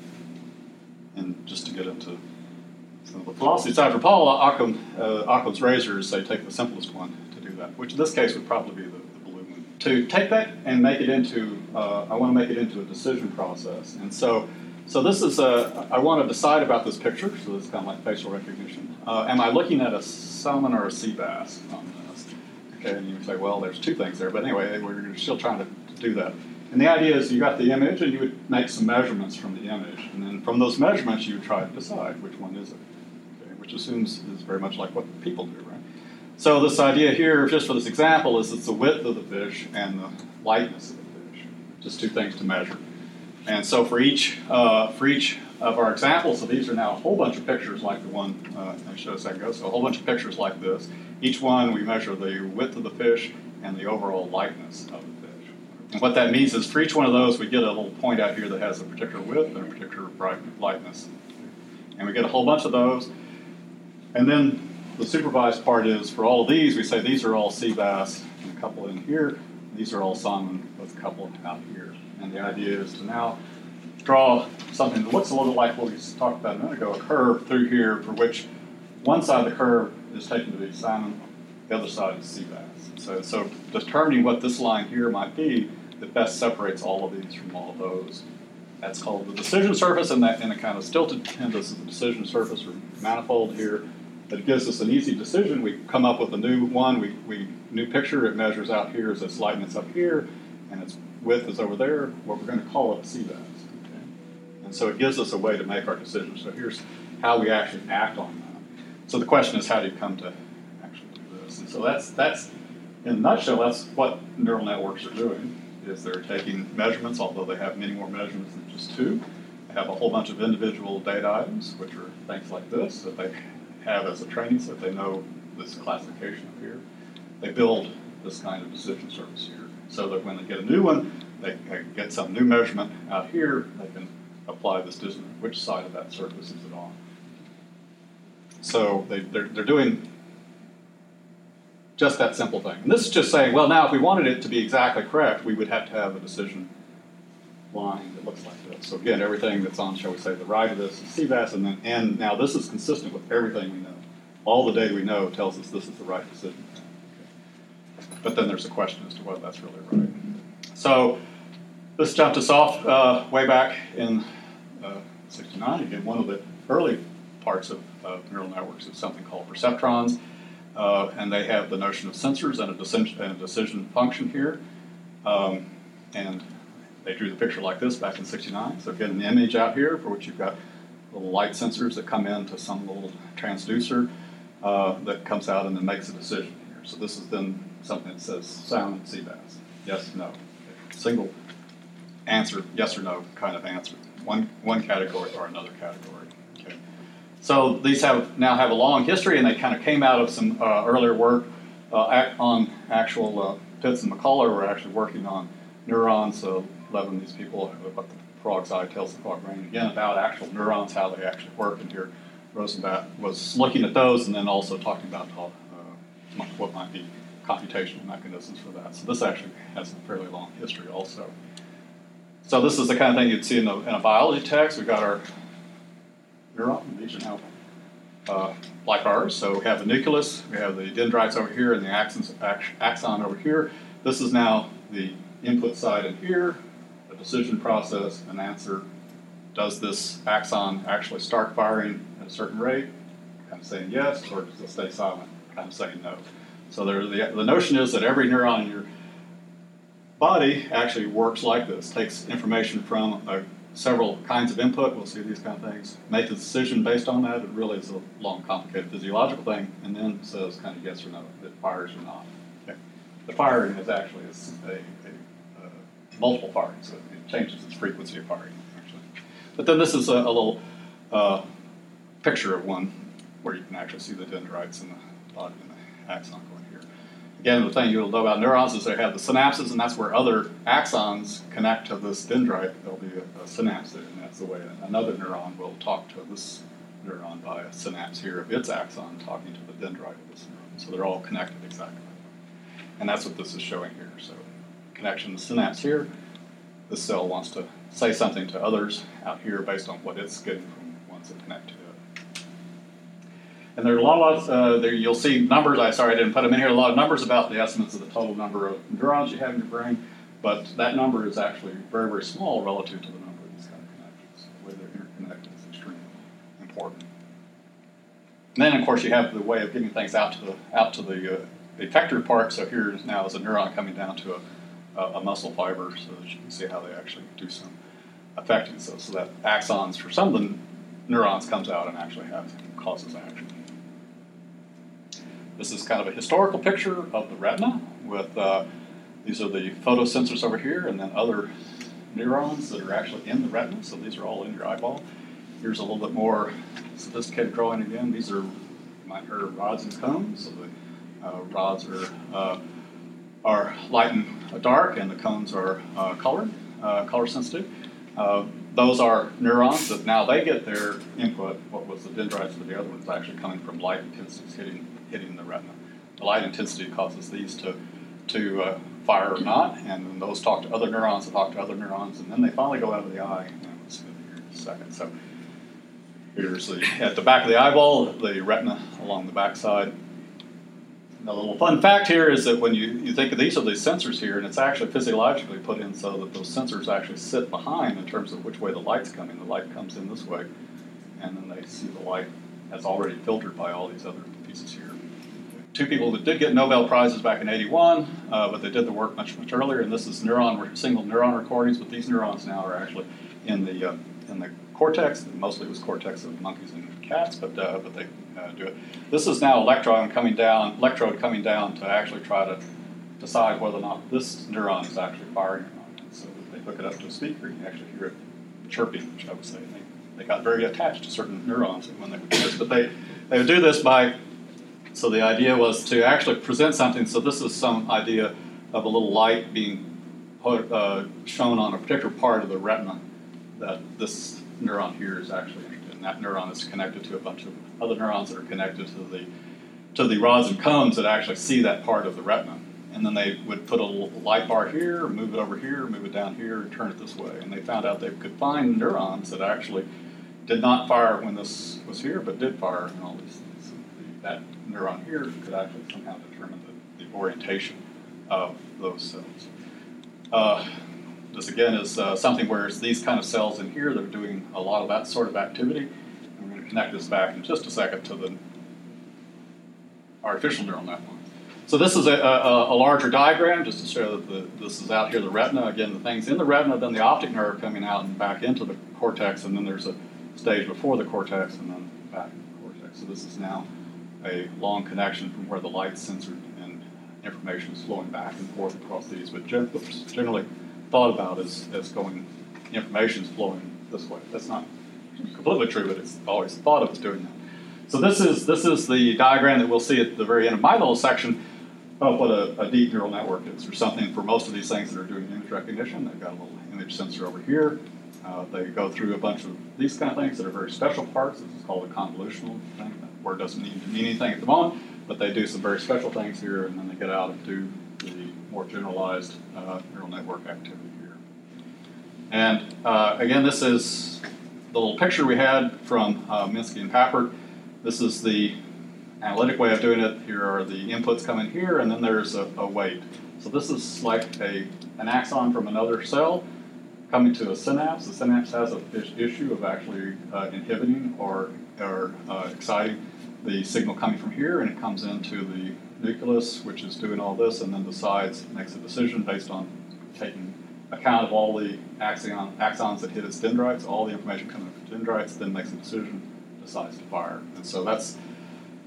And just to get into some of the philosophy side for Paul, Occam, uh, Occam's razors, they take the simplest one to do that, which in this case would probably be the, the blue one. To take that and make it into, uh, I want to make it into a decision process. And so, so this is a, I want to decide about this picture, so this is kind of like facial recognition. Uh, am I looking at a salmon or a sea bass on this? Okay, and you say, well, there's two things there, but anyway, we're still trying to, to do that. And the idea is you got the image, and you would make some measurements from the image, and then from those measurements, you would try to decide which one is it, okay, which assumes is very much like what people do, right? So this idea here, just for this example, is it's the width of the fish and the lightness of the fish, just two things to measure. And so for each uh, for each of our examples, so these are now a whole bunch of pictures like the one uh, I showed a second ago, so a whole bunch of pictures like this. Each one, we measure the width of the fish and the overall lightness of the fish. And what that means is for each one of those, we get a little point out here that has a particular width and a particular bright lightness. And we get a whole bunch of those. And then the supervised part is for all of these, we say these are all sea bass and a couple in here. These are all salmon with a couple out here. And the idea is to now draw something that looks a little like what we talked about a minute ago, a curve through here for which one side of the curve is taken to be salmon, the other side is sea bass. So, so determining what this line here might be that best separates all of these from all of those. That's called the decision surface, and that in a kind of stilted pen, this is the decision surface or manifold here. That gives us an easy decision. We come up with a new one, we, we new picture, it measures out here as its lightness up here, and its width is over there. Well, we're going to call it a sea bass. Okay? And so it gives us a way to make our decisions. So here's how we actually act on that. So the question is, how do you come to actually do this? And so that's, that's in a nutshell, that's what neural networks are doing, is they're taking measurements, although they have many more measurements than just two. They have a whole bunch of individual data items, which are things like this, that they have as a training set. They know this classification up here. They build this kind of decision surface here, so that when they get a new one, they get some new measurement out here, they can apply this decision. Which side of that surface is it on? So they, they're, they're doing just that simple thing. And this is just saying, well, now if we wanted it to be exactly correct, we would have to have a decision line that looks like this. So again, everything that's on, shall we say, the right of this is sea bass, and then and now this is consistent with everything we know. All the data we know tells us this is the right decision. Okay. But then there's a question as to whether that's really right. So this jumped us off uh, way back in uh, sixty-nine. Again, one of the early parts of uh, neural networks is something called perceptrons, uh, and they have the notion of sensors and a decision, and a decision function here. Um, and they drew the picture like this back in sixty-nine. So again, an image out here for which you've got little light sensors that come into some little transducer uh, that comes out and then makes a decision here. So this is then something that says salmon, sea bass. Yes, no. Okay. Single answer, yes or no kind of answer. One one category or another category. Okay. So these have now have a long history, and they kind of came out of some uh, earlier work uh, act on actual uh, Pitts and McCullough were actually working on neurons. So eleven of these people, what the frog's eye tells the frog brain, again about actual neurons, how they actually work. And here Rosenblatt was looking at those and then also talking about how, uh, what might be computational mechanisms for that. So this actually has a fairly long history also. So this is the kind of thing you'd see in a, in a biology text. We've got our neuron. These are now uh, like ours. So we have the nucleus, we have the dendrites over here, and the axons, axon over here. This is now the input side in here, a decision process, an answer. Does this axon actually start firing at a certain rate? Kind of saying yes, or does it stay silent? Kind of saying no. So there, the, the notion is that every neuron in your body actually works like this, takes information from uh, several kinds of input, we'll see these kind of things, make a decision based on that. It really is a long, complicated physiological thing, and then says kind of yes or no, if it fires or not. Okay. the firing is actually a, a, a, a multiple firing, so it changes its frequency of firing, actually. But then this is a, a little uh, picture of one where you can actually see the dendrites and the body and the axon going here. Again, the thing you'll know about neurons is they have the synapses, and that's where other axons connect to this dendrite. There'll be a, a synapse there, and that's the way another neuron will talk to this neuron by a synapse here of its axon talking to the dendrite of this neuron. So they're all connected exactly. And that's what this is showing here. So connection to synapse here. This cell wants to say something to others out here based on what it's getting from ones that connect to it. And there are a lot of, uh, there you'll see numbers, I sorry I didn't put them in here, a lot of numbers about the estimates of the total number of neurons you have in your brain, but that number is actually very, very small relative to the number of these kind of connections. The way they're interconnected is extremely important. And then, of course, you have the way of getting things out to the, out to the uh, effector part. So here now is a neuron coming down to a, a, a muscle fiber, so that you can see how they actually do some affecting. So, so that axons for some of the neurons comes out and actually has, causes action. This is kind of a historical picture of the retina with, uh, these are the photosensors over here and then other neurons that are actually in the retina. So these are all in your eyeball. Here's a little bit more sophisticated drawing again. These are, you might hear rods and cones. So the uh, rods are, uh, are light and dark and the cones are uh, colored, uh, color sensitive. Uh, those are neurons that now they get their input. What was the dendrites for the other ones actually coming from light intensities hitting hitting the retina. The light intensity causes these to to uh, fire or not, and then those talk to other neurons that talk to other neurons, and then they finally go out of the eye. And we'll see that here in a second. So here's the at the back of the eyeball, the retina along the back side. And a little fun fact here is that when you, you think of these are these sensors here, and it's actually physiologically put in so that those sensors actually sit behind in terms of which way the light's coming. The light comes in this way, and then they see the light as already filtered by all these other pieces here. Two people that did get Nobel Prizes back in eighty-one, uh, but they did the work much, much earlier, and this is neuron single neuron recordings, but these neurons now are actually in the uh, in the cortex. Mostly it was cortex of monkeys and cats, but uh, but they uh, do it. This is now electron coming down, electrode coming down to actually try to decide whether or not this neuron is actually firing or not. And so they hook it up to a speaker, and you actually hear it chirping, which I would say they, they got very attached to certain neurons when they would do this. But they, they would do this by, so the idea was to actually present something. So this is some idea of a little light being put, uh, shown on a particular part of the retina that this neuron here is actually interested in. That neuron is connected to a bunch of other neurons that are connected to the to the rods and cones that actually see that part of the retina. And then they would put a little light bar here, move it over here, move it down here, and turn it this way. And they found out they could find neurons that actually did not fire when this was here, but did fire in all these things. The, that neuron here could actually somehow determine the, the orientation of those cells. Uh, this again is uh, something where it's these kind of cells in here that are doing a lot of that sort of activity. And we're going to connect this back in just a second to the artificial neural network. So this is a, a, a larger diagram just to show that the, this is out here, the retina. Again, the thing's in the retina, then the optic nerve coming out and back into the cortex, and then there's a stage before the cortex and then back into the cortex. So this is now a long connection from where the light's censored and information is flowing back and forth across these. But gen- generally thought about as, as going, information is flowing this way. That's not completely true, but it's always thought of as doing that. So this is this is the diagram that we'll see at the very end of my little section of what a, a deep neural network is, or something for most of these things that are doing image recognition. They've got a little image sensor over here. Uh, they go through a bunch of these kind of things that are very special parts. This is called a convolutional thing. That word doesn't need to mean anything at the moment, but they do some very special things here, and then they get out and do the more generalized uh, neural network activity here. And uh, again, this is the little picture we had from uh, Minsky and Papert. This is the analytic way of doing it. Here are the inputs coming here, and then there's a, a weight. So this is like a an axon from another cell coming to a synapse. The synapse has an issue of actually uh, inhibiting or, or uh, exciting the signal coming from here, and it comes into the nucleus, which is doing all this, and then decides, makes a decision based on taking account of all the axon, axons that hit its dendrites, all the information coming from dendrites, then makes a decision, decides to fire. And so that's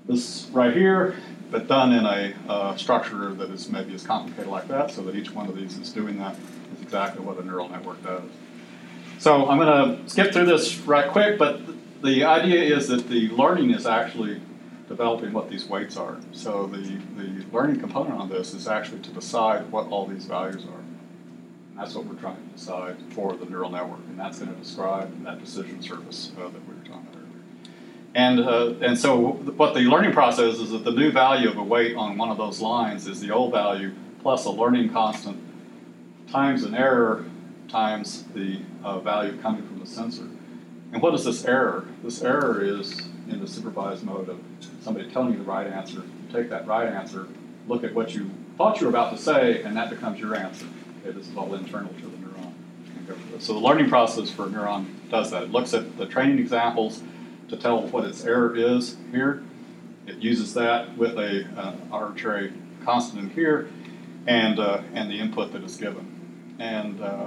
this right here, but done in a uh, structure that is maybe as complicated like that, so that each one of these is doing that is exactly what a neural network does. So I'm going to skip through this right quick, but the idea is that the learning is actually developing what these weights are. So the, the learning component on this is actually to decide what all these values are. And that's what we're trying to decide for the neural network, and that's going to describe that decision surface uh, that we were talking about earlier. And, uh, and so what the learning process is that the new value of a weight on one of those lines is the old value plus a learning constant times an error times the uh, value coming from the sensor. And what is this error? This error is in the supervised mode of somebody telling you the right answer. You take that right answer, look at what you thought you were about to say, and that becomes your answer. Okay, this is all internal to the neuron. So the learning process for a neuron does that. It looks at the training examples to tell what its error is here. It uses that with a uh, arbitrary constant in here, and uh, and the input that is given. And uh,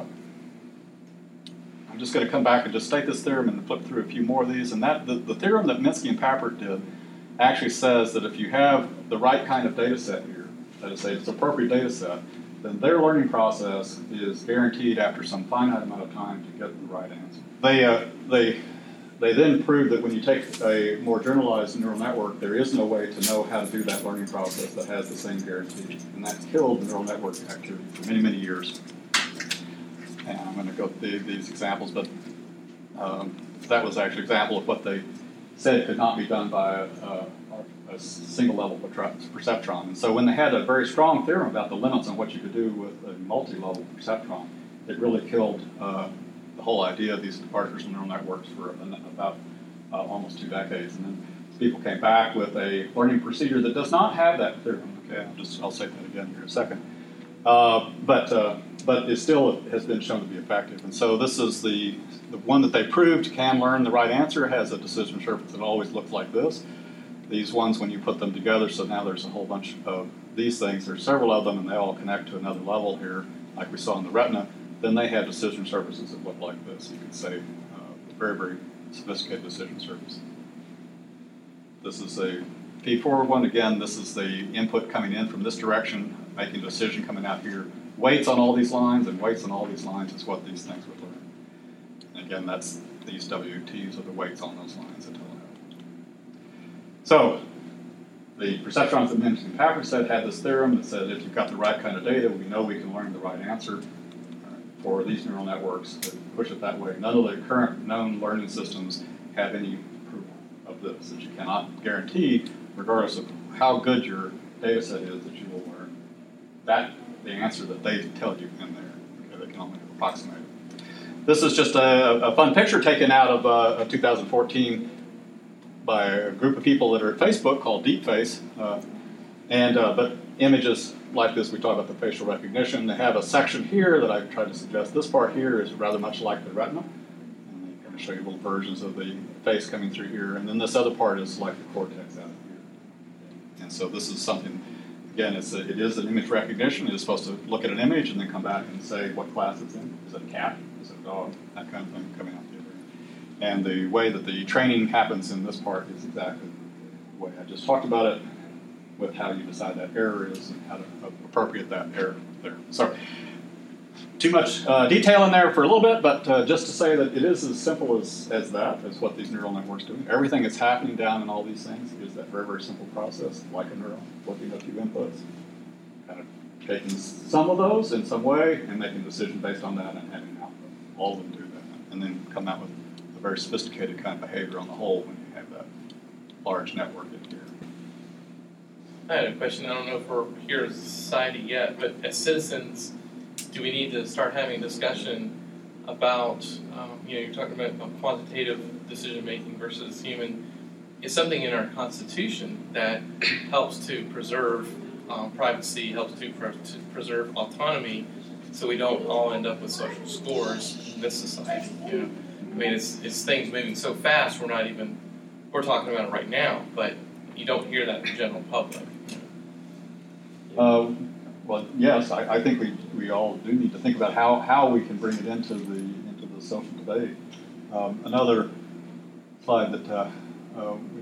I'm just going to come back and just state this theorem and flip through a few more of these. And that the, the theorem that Minsky and Papert did actually says that if you have the right kind of data set here, that is, say it's an appropriate data set, then their learning process is guaranteed after some finite amount of time to get the right answer. They uh, they they then proved that when you take a more generalized neural network, there is no way to know how to do that learning process that has the same guarantee, and that's killed the neural network activity for many many years. And I'm going to go through these examples, but um, that was actually an example of what they said could not be done by a, a, a single level perceptron. And so when they had a very strong theorem about the limits on what you could do with a multi-level perceptron, it really killed uh, the whole idea of these artificial neural networks for about uh, almost two decades. And then people came back with a learning procedure that does not have that theorem. Okay, I'll just I'll say that again here in a second. Uh, but uh, but it still has been shown to be effective. And so this is the, the one that they proved can learn the right answer, has a decision surface that always looks like this. These ones, when you put them together, so now there's a whole bunch of these things. There's several of them, and they all connect to another level here, like we saw in the retina. Then they had decision surfaces that look like this. You could say uh, very, very sophisticated decision surface. This is a feed-forward one. Again, this is the input coming in from this direction, making a decision coming out here. Weights on all these lines, and weights on all these lines is what these things would learn. And again, that's these W Ts are the weights on those lines that tell it. So, the perceptrons that Minsky and Papert said had this theorem that said if you've got the right kind of data, we know we can learn the right answer for these neural networks to push it that way. None of the current known learning systems have any proof of this, that you cannot guarantee, regardless of how good your data set is, that you will learn that the answer that they tell you in there. Okay, they can only approximate it. This is just a, a fun picture taken out of uh, two thousand fourteen by a group of people that are at Facebook called DeepFace. Uh, and uh, but images like this, we talk about the facial recognition. They have a section here that I've tried to suggest. This part here is rather much like the retina. And they kind of show you little versions of the face coming through here. And then this other part is like the cortex out here. And so this is something, again, it's a, it is an image recognition. It is supposed to look at an image and then come back and say what class it's in. Is it a cat? Is it a dog? That kind of thing coming out the other end. And the way that the training happens in this part is exactly the way I just talked about it, with how you decide that error is and how to appropriate that error there. So, too much uh, detail in there for a little bit, but uh, just to say that it is as simple as, as that, as what these neural networks do. Everything that's happening down in all these things is that very, very simple process, like a neuron, looking at a few inputs, kind of taking some of those in some way and making a decision based on that and having an output. All of them do that, and then come out with a very sophisticated kind of behavior on the whole when you have that large network in here. I had a question. I don't know if we're here as a society yet, but as citizens, do we need to start having a discussion about, um, you know, you're talking about quantitative decision-making versus human. Is something in our Constitution that helps to preserve um, privacy, helps to, pre- to preserve autonomy, so we don't all end up with social scores in this society? You know, I mean, it's, it's things moving so fast, we're not even, we're talking about it right now, but you don't hear that in the general public. Uh, well, yes, I, I think we we all do need to think about how, how we can bring it into the into the social debate. Um, another slide that uh, uh, we didn't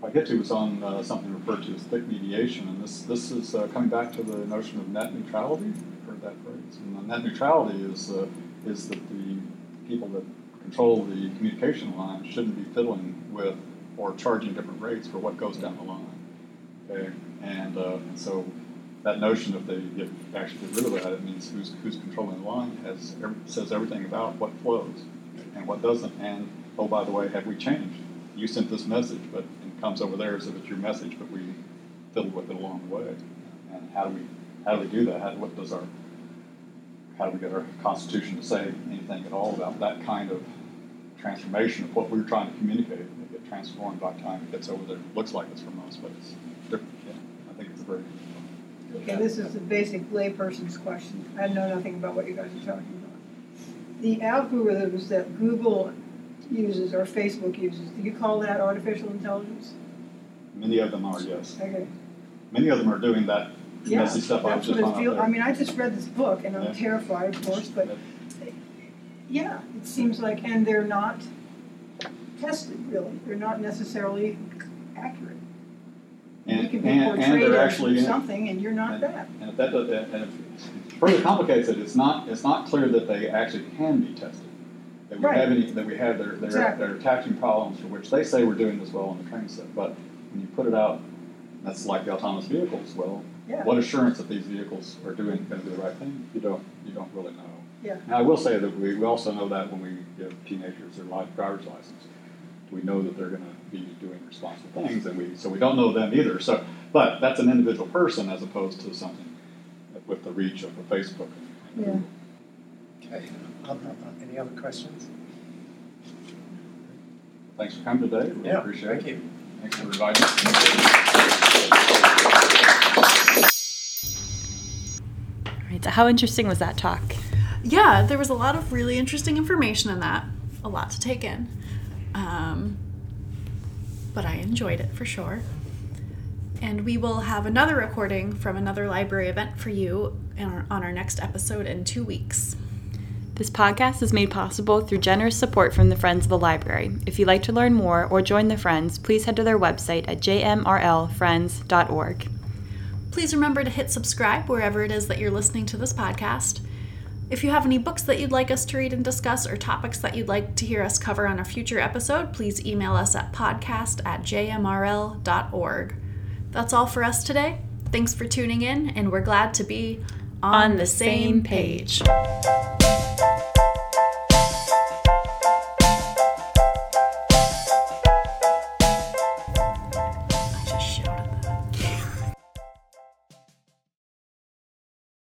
I get to was on uh, something referred to as thick mediation, and this this is uh, coming back to the notion of net neutrality. You've heard that phrase. And net neutrality is uh, is that the people that control the communication line shouldn't be fiddling with or charging different rates for what goes down the line. Okay, and, uh, and so that notion, if they get, actually get rid of that, it means who's who's controlling the line has says everything about what flows and what doesn't. And oh, by the way, have we changed? You sent this message, but it comes over there as if it's your message, but we fiddled with it along the way. And how do we how do we do that? How, what does our how do we get our Constitution to say anything at all about that kind of transformation of what we're trying to communicate? It get transformed by the time it gets over there. It looks like it's from us, but it's different. Yeah, I think it's a very okay. This is a basic layperson's question. I know nothing about what you guys are talking about. The algorithms that Google uses or Facebook uses, do you call that artificial intelligence? Many of them are, yes. Okay. Many of them are doing that yeah, messy stuff I was just on feel, I mean, I just read this book, and I'm yeah. terrified, of course, but yeah, it seems like, and they're not tested, really. They're not necessarily accurate. And, you can be and, portrayed and as actually, something, and you're not and, that. And if that does, and if it further complicates it, it's not it's not clear that they actually can be tested. That we right. have any that we have their their, exactly. their attaching problems for which they say we're doing this well on the training set. But when you put it out, that's like the autonomous vehicles. Well, yeah. what assurance that these vehicles are doing going to do the right thing? You don't you don't really know. Yeah. Now I will say that we, we also know that when we give teenagers their life driver's license, we know that they're going to be doing responsible things, and we so we don't know them either. So, but that's an individual person as opposed to something with the reach of a Facebook. Yeah. Okay. Any other questions? Thanks for coming today. Really yeah, appreciate thank it. you. Thanks for inviting us. All right, so how interesting was that talk? Yeah, there was a lot of really interesting information in that. A lot to take in. Um, but I enjoyed it for sure. And we will have another recording from another library event for you in our, on our next episode in two weeks. This podcast is made possible through generous support from the Friends of the Library. If you'd like to learn more or join the Friends, please head to their website at j m r l friends dot org. Please remember to hit subscribe wherever it is that you're listening to this podcast. If you have any books that you'd like us to read and discuss or topics that you'd like to hear us cover on a future episode, please email us at podcast at j m r l dot org. That's all for us today. Thanks for tuning in, and we're glad to be on, on the same page. page.